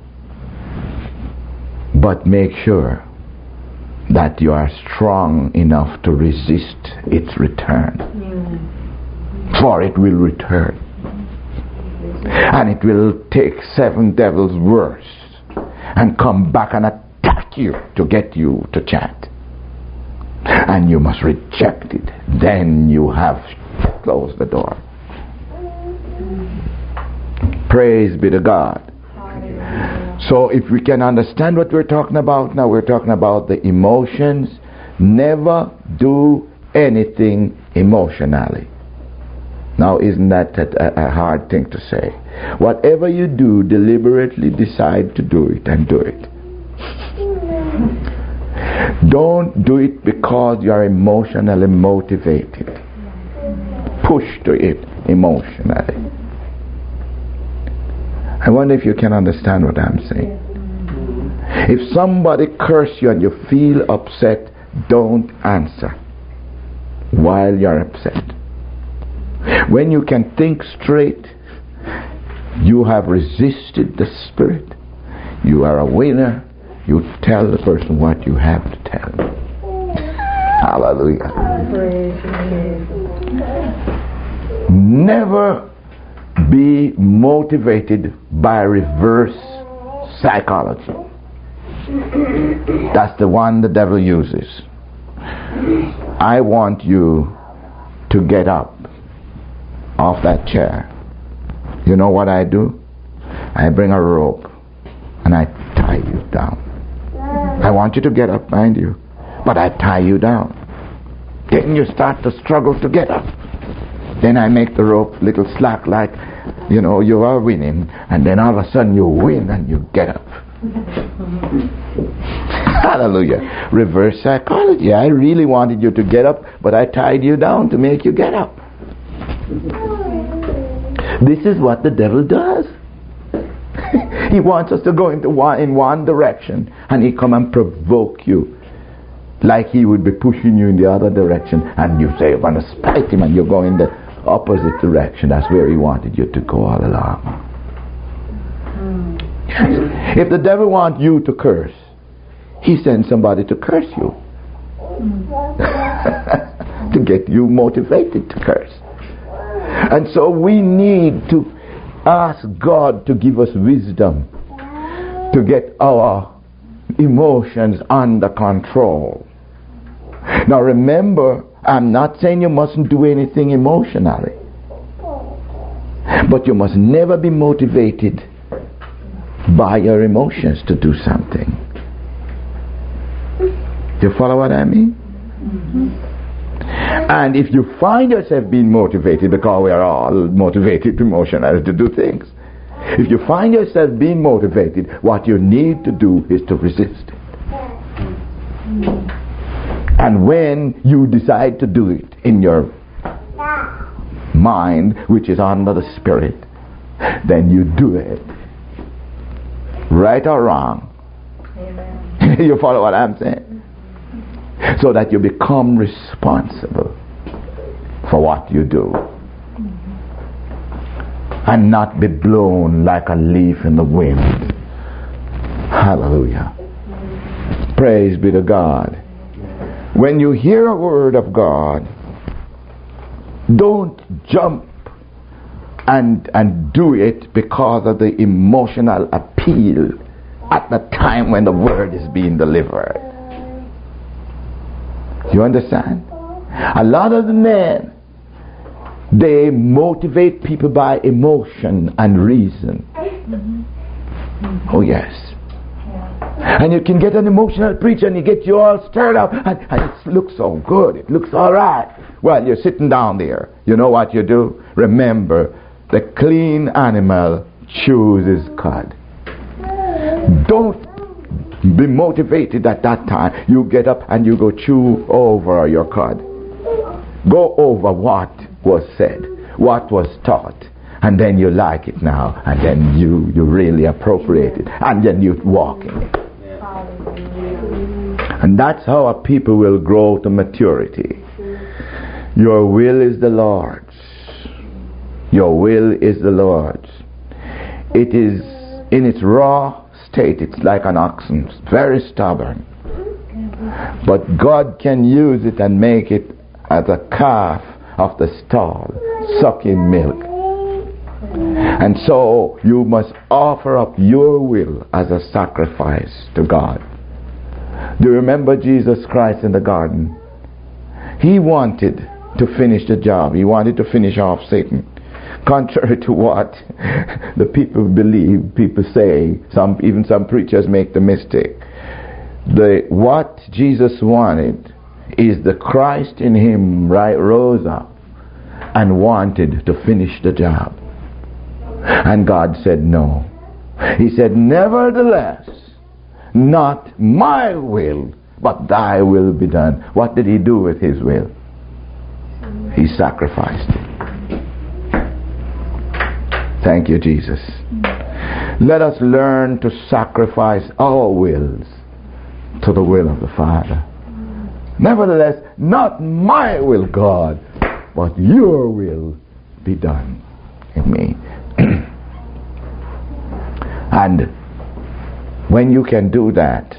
But make sure that you are strong enough to resist its return. Amen. For it will return. And it will take seven devils worse and come back and attack you to get you to chant. And you must reject it. Then you have closed the door. Praise be to God. So if we can understand what we're talking about now, we're talking about the emotions. Never do anything emotionally. Now, isn't that a, a hard thing to say? Whatever you do, deliberately decide to do it and do it. Don't do it because you're emotionally motivated. Push to it emotionally. I wonder if you can understand what I'm saying. If somebody curses you and you feel upset, don't answer while you're upset. When you can think straight, you have resisted the spirit. You are a winner. You tell the person what you have to tell. Hallelujah. Never be motivated by reverse psychology. That's the one the devil uses. I want you to get up off that chair. You know what I do? I bring a rope and I tie you down. I want you to get up, mind you, but I tie you down. Then you start to struggle to get up. Then I make the rope little slack, like, you know, you are winning, and then all of a sudden you win and you get up. Hallelujah. Reverse psychology. I really wanted you to get up, but I tied you down to make you get up. This is what the devil does. He wants us to go into one, in one direction, and he come and provoke you like he would be pushing you in the other direction, and you say you're going to spite him, and you go in the opposite direction. That's where he wanted you to go all along. Yes. If the devil wants you to curse, he sends somebody to curse you to get you motivated to curse. And so we need to ask God to give us wisdom to get our emotions under control. Now remember, I'm not saying you mustn't do anything emotionally, but you must never be motivated by your emotions to do something. Do you follow what I mean? Mm-hmm. And if you find yourself being motivated, because we are all motivated emotionally to do things, if you find yourself being motivated, what you need to do is to resist it. And when you decide to do it in your mind, which is under the spirit, then you do it. Right or wrong. Amen. You follow what I'm saying? So that you become responsible for what you do. And not be blown like a leaf in the wind. Hallelujah. Praise be to God. When you hear a word of God, don't jump and and do it because of the emotional appeal at the time when the word is being delivered. You understand? A lot of the men, they motivate people by emotion and reason. Mm-hmm. Oh yes. Yeah. And you can get an emotional preacher and he gets you all stirred up and, and it looks so good. It looks all right. Well, you're sitting down there. You know what you do? Remember, the clean animal chews his cud. Don't be motivated at that time. You get up and you go chew over your cud. Go over what was said, what was taught, and then you like it now, and then you, you really appropriate it, and then you walk in it. And that's how a people will grow to maturity. Your will is the Lord's. Your will is the Lord's. It is in its raw state, it's like an oxen, it's very stubborn. But God can use it and make it as a calf of the stall, sucking milk. And so you must offer up your will as a sacrifice to God. Do you remember Jesus Christ in the garden? He wanted to finish the job. He wanted to finish off Satan. Contrary to what the people believe, people say, some even some preachers make the mistake. The what Jesus wanted is the Christ in him right rose up and wanted to finish the job. And God said no. He said, nevertheless, not my will, but thy will be done. What did he do with his will? He sacrificed it. Thank you, Jesus. Let us learn to sacrifice our wills to the will of the Father. Nevertheless, not my will, God, but your will be done in me. And when you can do that,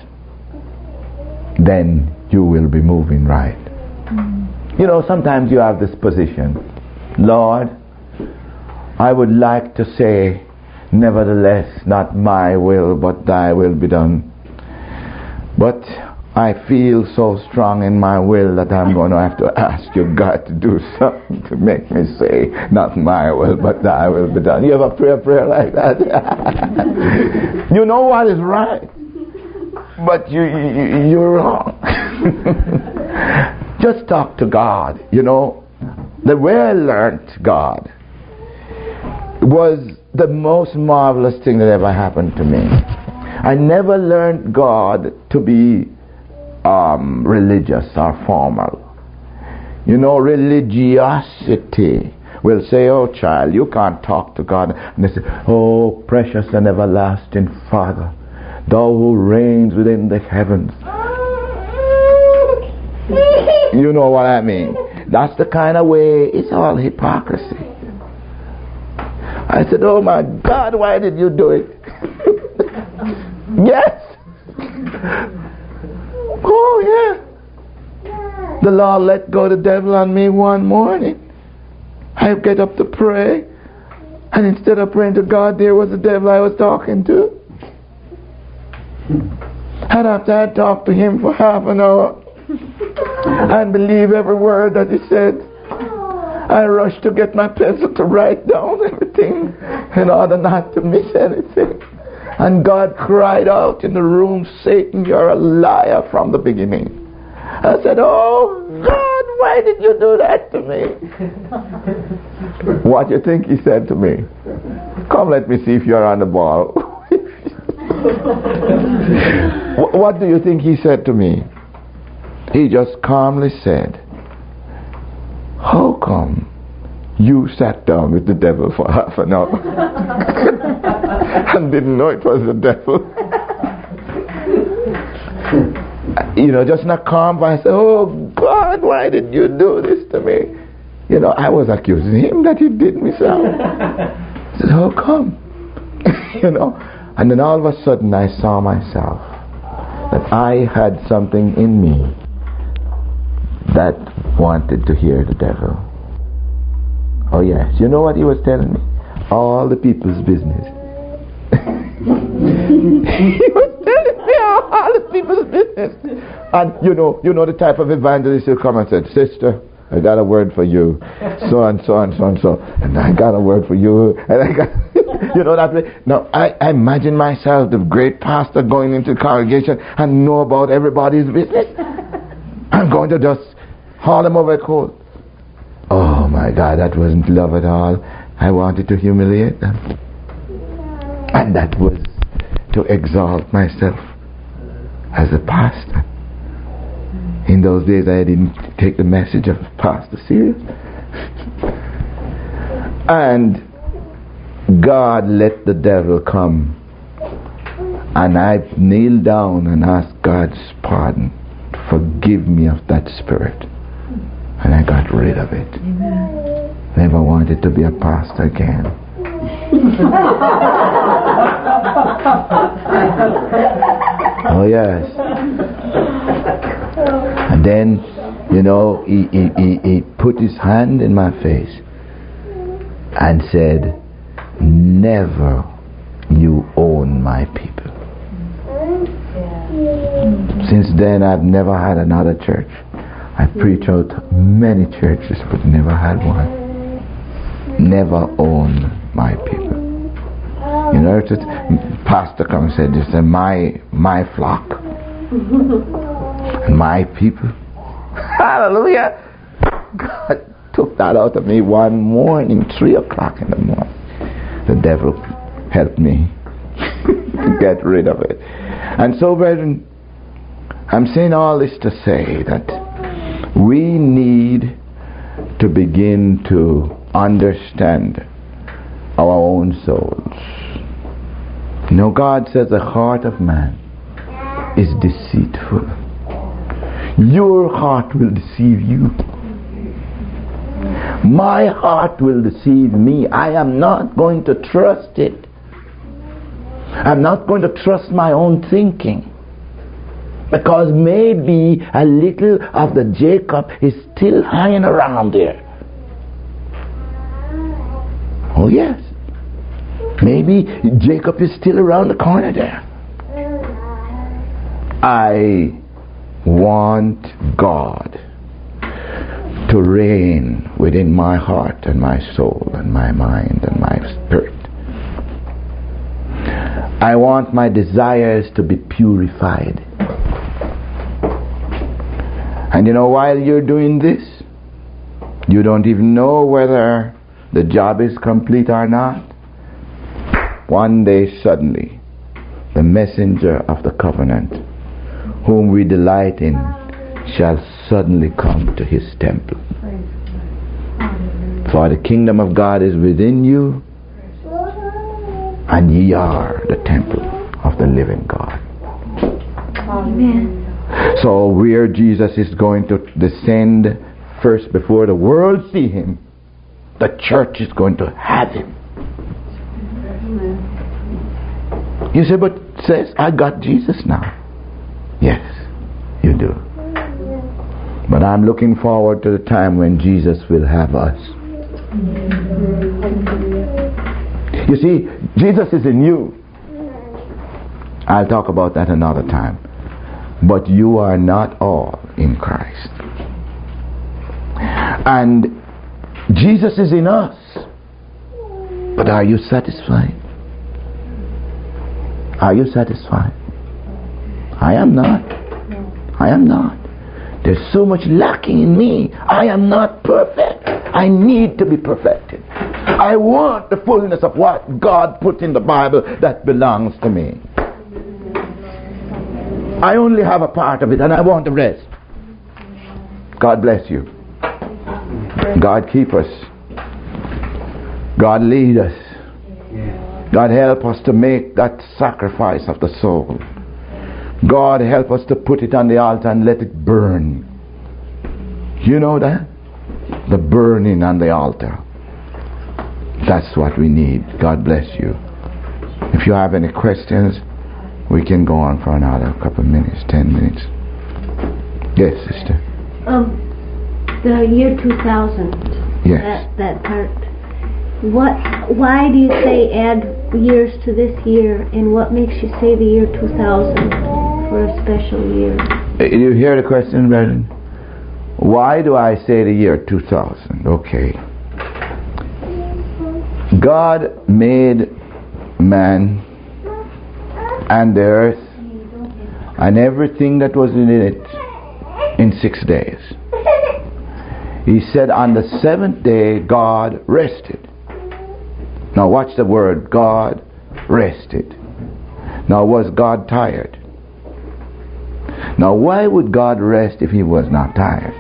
then you will be moving right. You know, sometimes you have this position, Lord, I would like to say, nevertheless, not my will, but thy will be done. But I feel so strong in my will that I'm going to have to ask you, God, to do something to make me say, not my will, but thy will be done. You ever pray a prayer like that? You know what is right, but you, you, you're wrong. Just talk to God. You know, the way I learned God was the most marvelous thing that ever happened to me. I never learned God to be um, religious or formal. You know, religiosity will say, oh child, you can't talk to God. And they say, oh precious and everlasting Father, thou who reigns within the heavens. You know what I mean? That's the kind of way, it's all hypocrisy. I said, oh my God, why did you do it? Yes. Oh yeah. The Lord let go the devil on me one morning. I get up to pray, and instead of praying to God, there was the devil I was talking to. And after I talked to him for half an hour and believe every word that he said, I rushed to get my pencil to write down everything in order not to miss anything. And God cried out in the room, Satan, you're a liar from the beginning. I said, oh God, why did you do that to me? What do you think he said to me? Come, let me see if you're on the ball. What do you think he said to me? He just calmly said, how come you sat down with the devil for half an hour and didn't know it was the devil? You know, just in a calm voice, oh God, why did you do this to me? You know, I was accusing him that he did me so. I said, how come? You know, and then all of a sudden I saw myself that I had something in me that wanted to hear the devil. Oh yes, you know what he was telling me? All the people's business. He was telling me all the people's business. And you know, you know the type of evangelist who come and said, sister, I got a word for you. So and so and so and so. And I got a word for you. And I got, you know that way. Now, I, I imagine myself, the great pastor, going into the congregation and know about everybody's business. I'm going to just haul them over a coat. Oh my God, that wasn't love at all. I wanted to humiliate them. And that was to exalt myself as a pastor. In those days I didn't take the message of pastor serious. And God let the devil come. And I kneeled down and asked God's pardon. Forgive me of that spirit. And I got rid of it. Amen. Never wanted to be a pastor again. Oh yes. And then, you know, he, he, he, he put his hand in my face and said, never you own my people. Since then I've never had another church. I preach out many churches but never had one. never own my people. You know, it's, pastor comes and said, "This is my my flock, and my people." Hallelujah! God took that out of me one morning, three o'clock in the morning. The devil helped me to get rid of it. And so, brethren, I'm saying all this to say that we need to begin to understand our own souls. You know, God says the heart of man is deceitful. Your heart will deceive you. My heart will deceive me. I am not going to trust it. I'm not going to trust my own thinking. Because maybe a little of the Jacob is still hanging around there. Oh yes. Maybe Jacob is still around the corner there. I want God to reign within my heart and my soul and my mind and my spirit. I want my desires to be purified. And you know, while you're doing this, you don't even know whether the job is complete or not. One day suddenly, the messenger of the covenant, whom we delight in, shall suddenly come to his temple. For the kingdom of God is within you, and ye are the temple of the living God. Amen. So where Jesus is going to descend first before the world see him, the church is going to have him. You say, but says, I got Jesus now. Yes, you do. But I'm looking forward to the time when Jesus will have us. You see, Jesus is in you. I'll talk about that another time. But you are not all in Christ. And Jesus is in us. But are you satisfied? Are you satisfied? I am not. I am not. There's so much lacking in me. I am not perfect. I need to be perfected. I want the fullness of what God put in the Bible that belongs to me. I only have a part of it and I want the rest. God bless you. God keep us. God lead us. God help us to make that sacrifice of the soul. God help us to put it on the altar and let it burn. You know that? The burning on the altar. That's what we need. God bless you. If you have any questions, we can go on for another couple of minutes, ten minutes. Yes, sister. Um, the year two thousand. Yes. That, that part. What? Why do you say add years to this year, and what makes you say the year two thousand for a special year? You hear the question, brethren? Why do I say the year two thousand? Okay. God made man and the earth and everything that was in it in six days. He said on the seventh day God rested. Now watch the word, God rested. Now was God tired? Now why would God rest if he was not tired?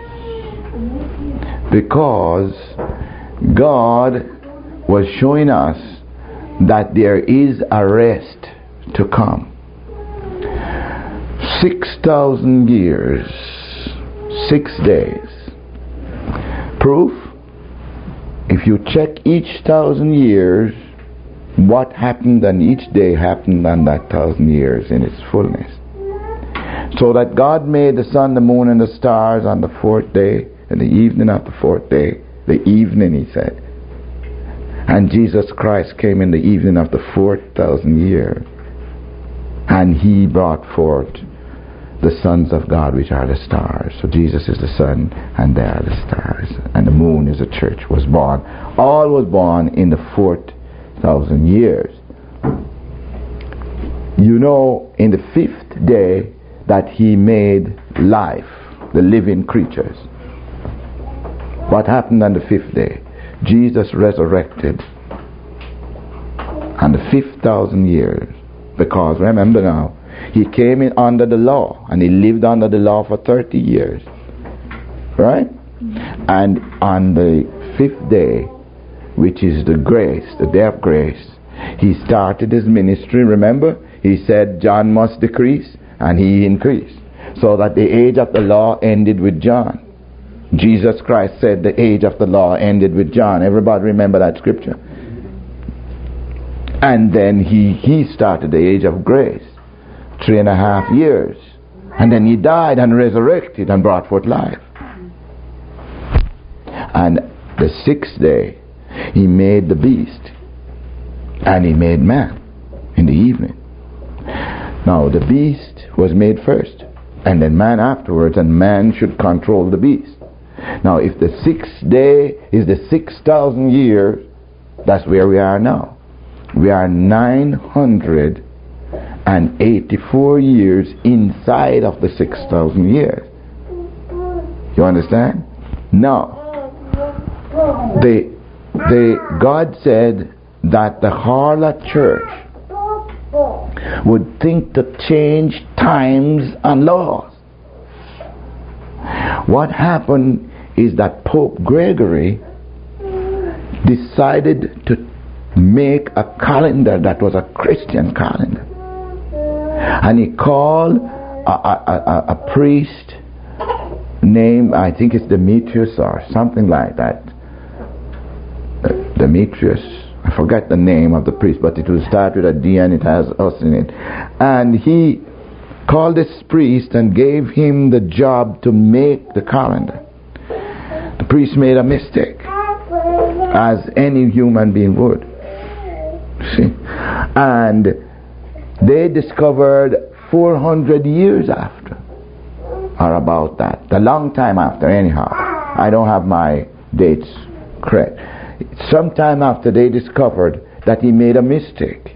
Because God was showing us that there is a rest to come. Six thousand years, six days. Proof? If you check each thousand years, what happened on each day happened on that thousand years in its fullness. So that God made the sun, the moon, and the stars on the fourth day, and the evening of the fourth day, the evening, he said. And Jesus Christ came in the evening of the fourth thousand year, and he brought forth the sons of God, which are the stars. So Jesus is the sun, and they are the stars. And the moon is the church, was born. All was born in the fourth thousand years. You know, in the fifth day that he made life, the living creatures. What happened on the fifth day? Jesus resurrected on the fifth thousand years. Because remember now, he came in under the law, and he lived under the law for thirty years. Right? And on the fifth day, which is the grace, the day of grace, he started his ministry. Remember? He said John must decrease and he increase. So that the age of the law ended with John. Jesus Christ said the age of the law ended with John. Everybody remember that scripture? And then he, he started the age of grace. Three and a half years. And then he died and resurrected and brought forth life. And the sixth day, he made the beast. And he made man in the evening. Now the beast was made first, and then man afterwards, and man should control the beast. Now if the sixth day is the six thousand years, that's where we are now. We are nine hundred eighty-four years inside of the six thousand years. You understand? Now, the, the, God said that the harlot church would think to change times and laws. What happened is that Pope Gregory decided to make a calendar that was a Christian calendar. And he called a, a, a, a priest named, I think it's Demetrius or something like that. Uh, Demetrius. I forget the name of the priest, but it will start with a D and it has us in it. And he called this priest and gave him the job to make the calendar. The priest made a mistake, as any human being would. See? And they discovered four hundred years after, or about that, a long time after anyhow. I don't have my dates correct. Sometime after they discovered that he made a mistake.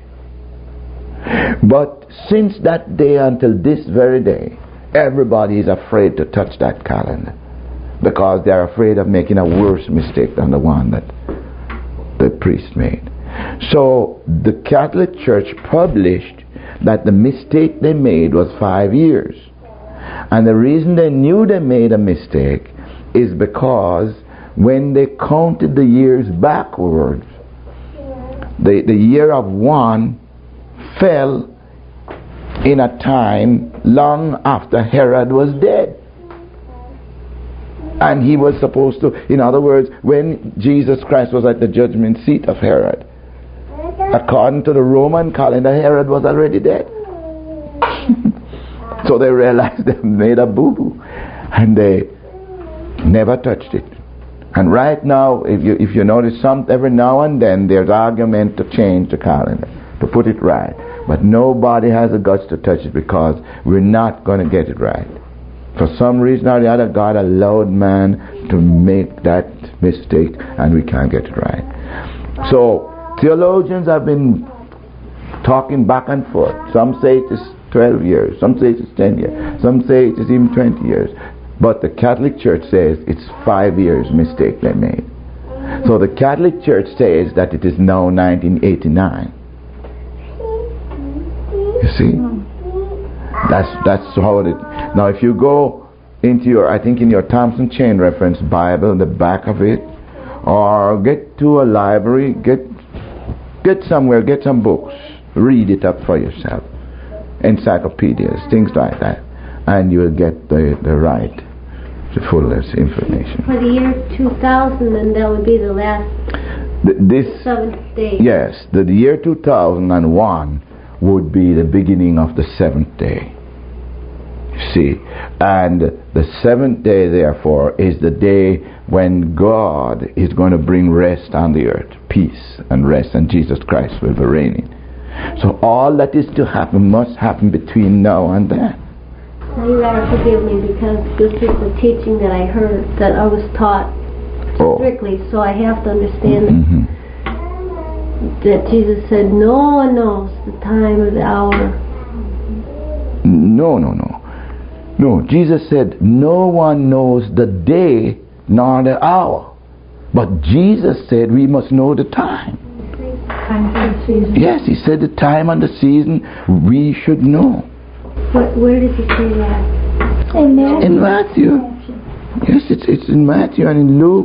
But since that day until this very day, everybody is afraid to touch that calendar, because they are afraid of making a worse mistake than the one that the priest made. So the Catholic Church published that the mistake they made was five years. And the reason they knew they made a mistake is because when they counted the years backwards, the, the year of one fell in a time long after Herod was dead. And he was supposed to, in other words, when Jesus Christ was at the judgment seat of Herod, according to the Roman calendar, Herod was already dead. So they realized they made a boo-boo, and they never touched it. And right now, if you if you notice, some every now and then there's argument to change the calendar, to put it right. But nobody has the guts to touch it, because we're not going to get it right. For some reason or the other, God allowed man to make that mistake, and we can't get it right. So theologians have been talking back and forth. Some say it is twelve years, some say it is ten years, some say it is even twenty years. But the Catholic Church says it's five years mistake they made. So the Catholic Church says that it is now nineteen eighty-nine. You see? That's that's how it. Now if you go into your, I think in your Thompson Chain Reference Bible, the back of it, or get to a library, get get somewhere, get some books, read it up for yourself, encyclopedias, things like that, and you will get the the right, the fullest information. For the year two thousand, then that would be the last the, this seventh day. Yes, the, the year two thousand one would be the beginning of the seventh day. See, and the seventh day, therefore, is the day when God is going to bring rest on the earth, peace and rest, and Jesus Christ will be reigning. So all that is to happen must happen between now and then. Now you gotta forgive me because this is the teaching that I heard, that I was taught Oh. strictly, so I have to understand Mm-hmm. that Jesus said, no one knows the time or the hour. No, no, no. No, Jesus said, no one knows the day nor the hour. But Jesus said we must know the time. Time and season. Yes, he said the time and the season we should know. What, where did he say that? In Matthew. In Matthew. Yes, it's it's in Matthew and in Luke.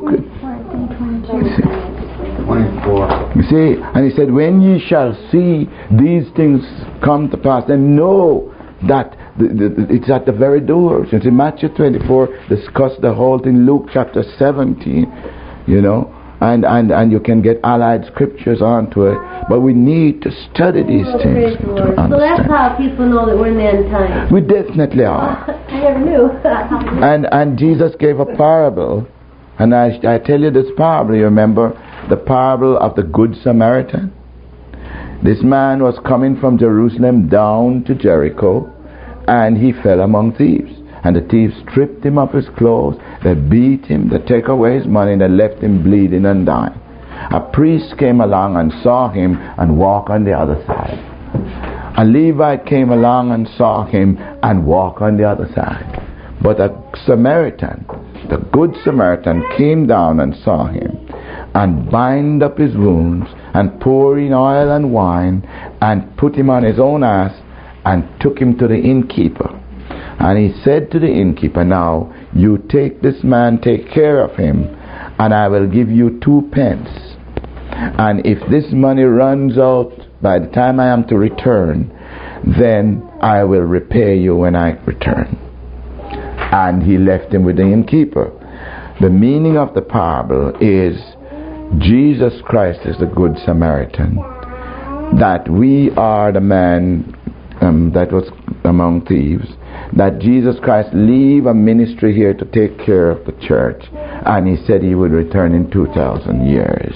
twenty-four. You see, and he said, when ye shall see these things come to pass, then know that the, the, it's at the very doors. It's in Matthew twenty-four, discuss the whole thing. Luke chapter seventeen, you know, and, and, and you can get allied scriptures onto it. But we need to study these Oh, things praise the to Lord. So understand. that's how people know that we're in the end time. We definitely are. I never knew. And and Jesus gave a parable, and I I tell you this parable. You remember the parable of the Good Samaritan? This man was coming from Jerusalem down to Jericho, and he fell among thieves. And the thieves stripped him of his clothes, they beat him, they take away his money, and they left him bleeding and dying. A priest came along and saw him and walked on the other side. A Levite came along and saw him and walked on the other side. But a Samaritan, the Good Samaritan, came down and saw him and bind up his wounds and pour in oil and wine and put him on his own ass and took him to the innkeeper. And he said to the innkeeper, now you take this man, take care of him, and I will give you two pence. And if this money runs out by the time I am to return, then I will repay you when I return. And he left him with the innkeeper. The meaning of the parable is Jesus Christ is the Good Samaritan. That we are the man um, that was among thieves. That Jesus Christ leave a ministry here to take care of the church. And he said he would return in two thousand years.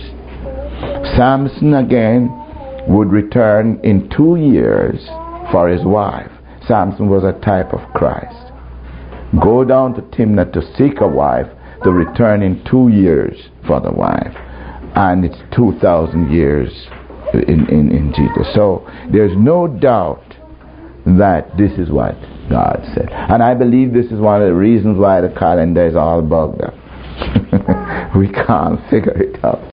Samson again would return in two years for his wife. Samson was a type of Christ. Go down to Timnah to seek a wife, to return in two years for the wife. And it's two thousand years in, in, in Jesus. So there's no doubt that this is what God said. And I believe this is one of the reasons why the calendar is all bugged up. We can't figure it out.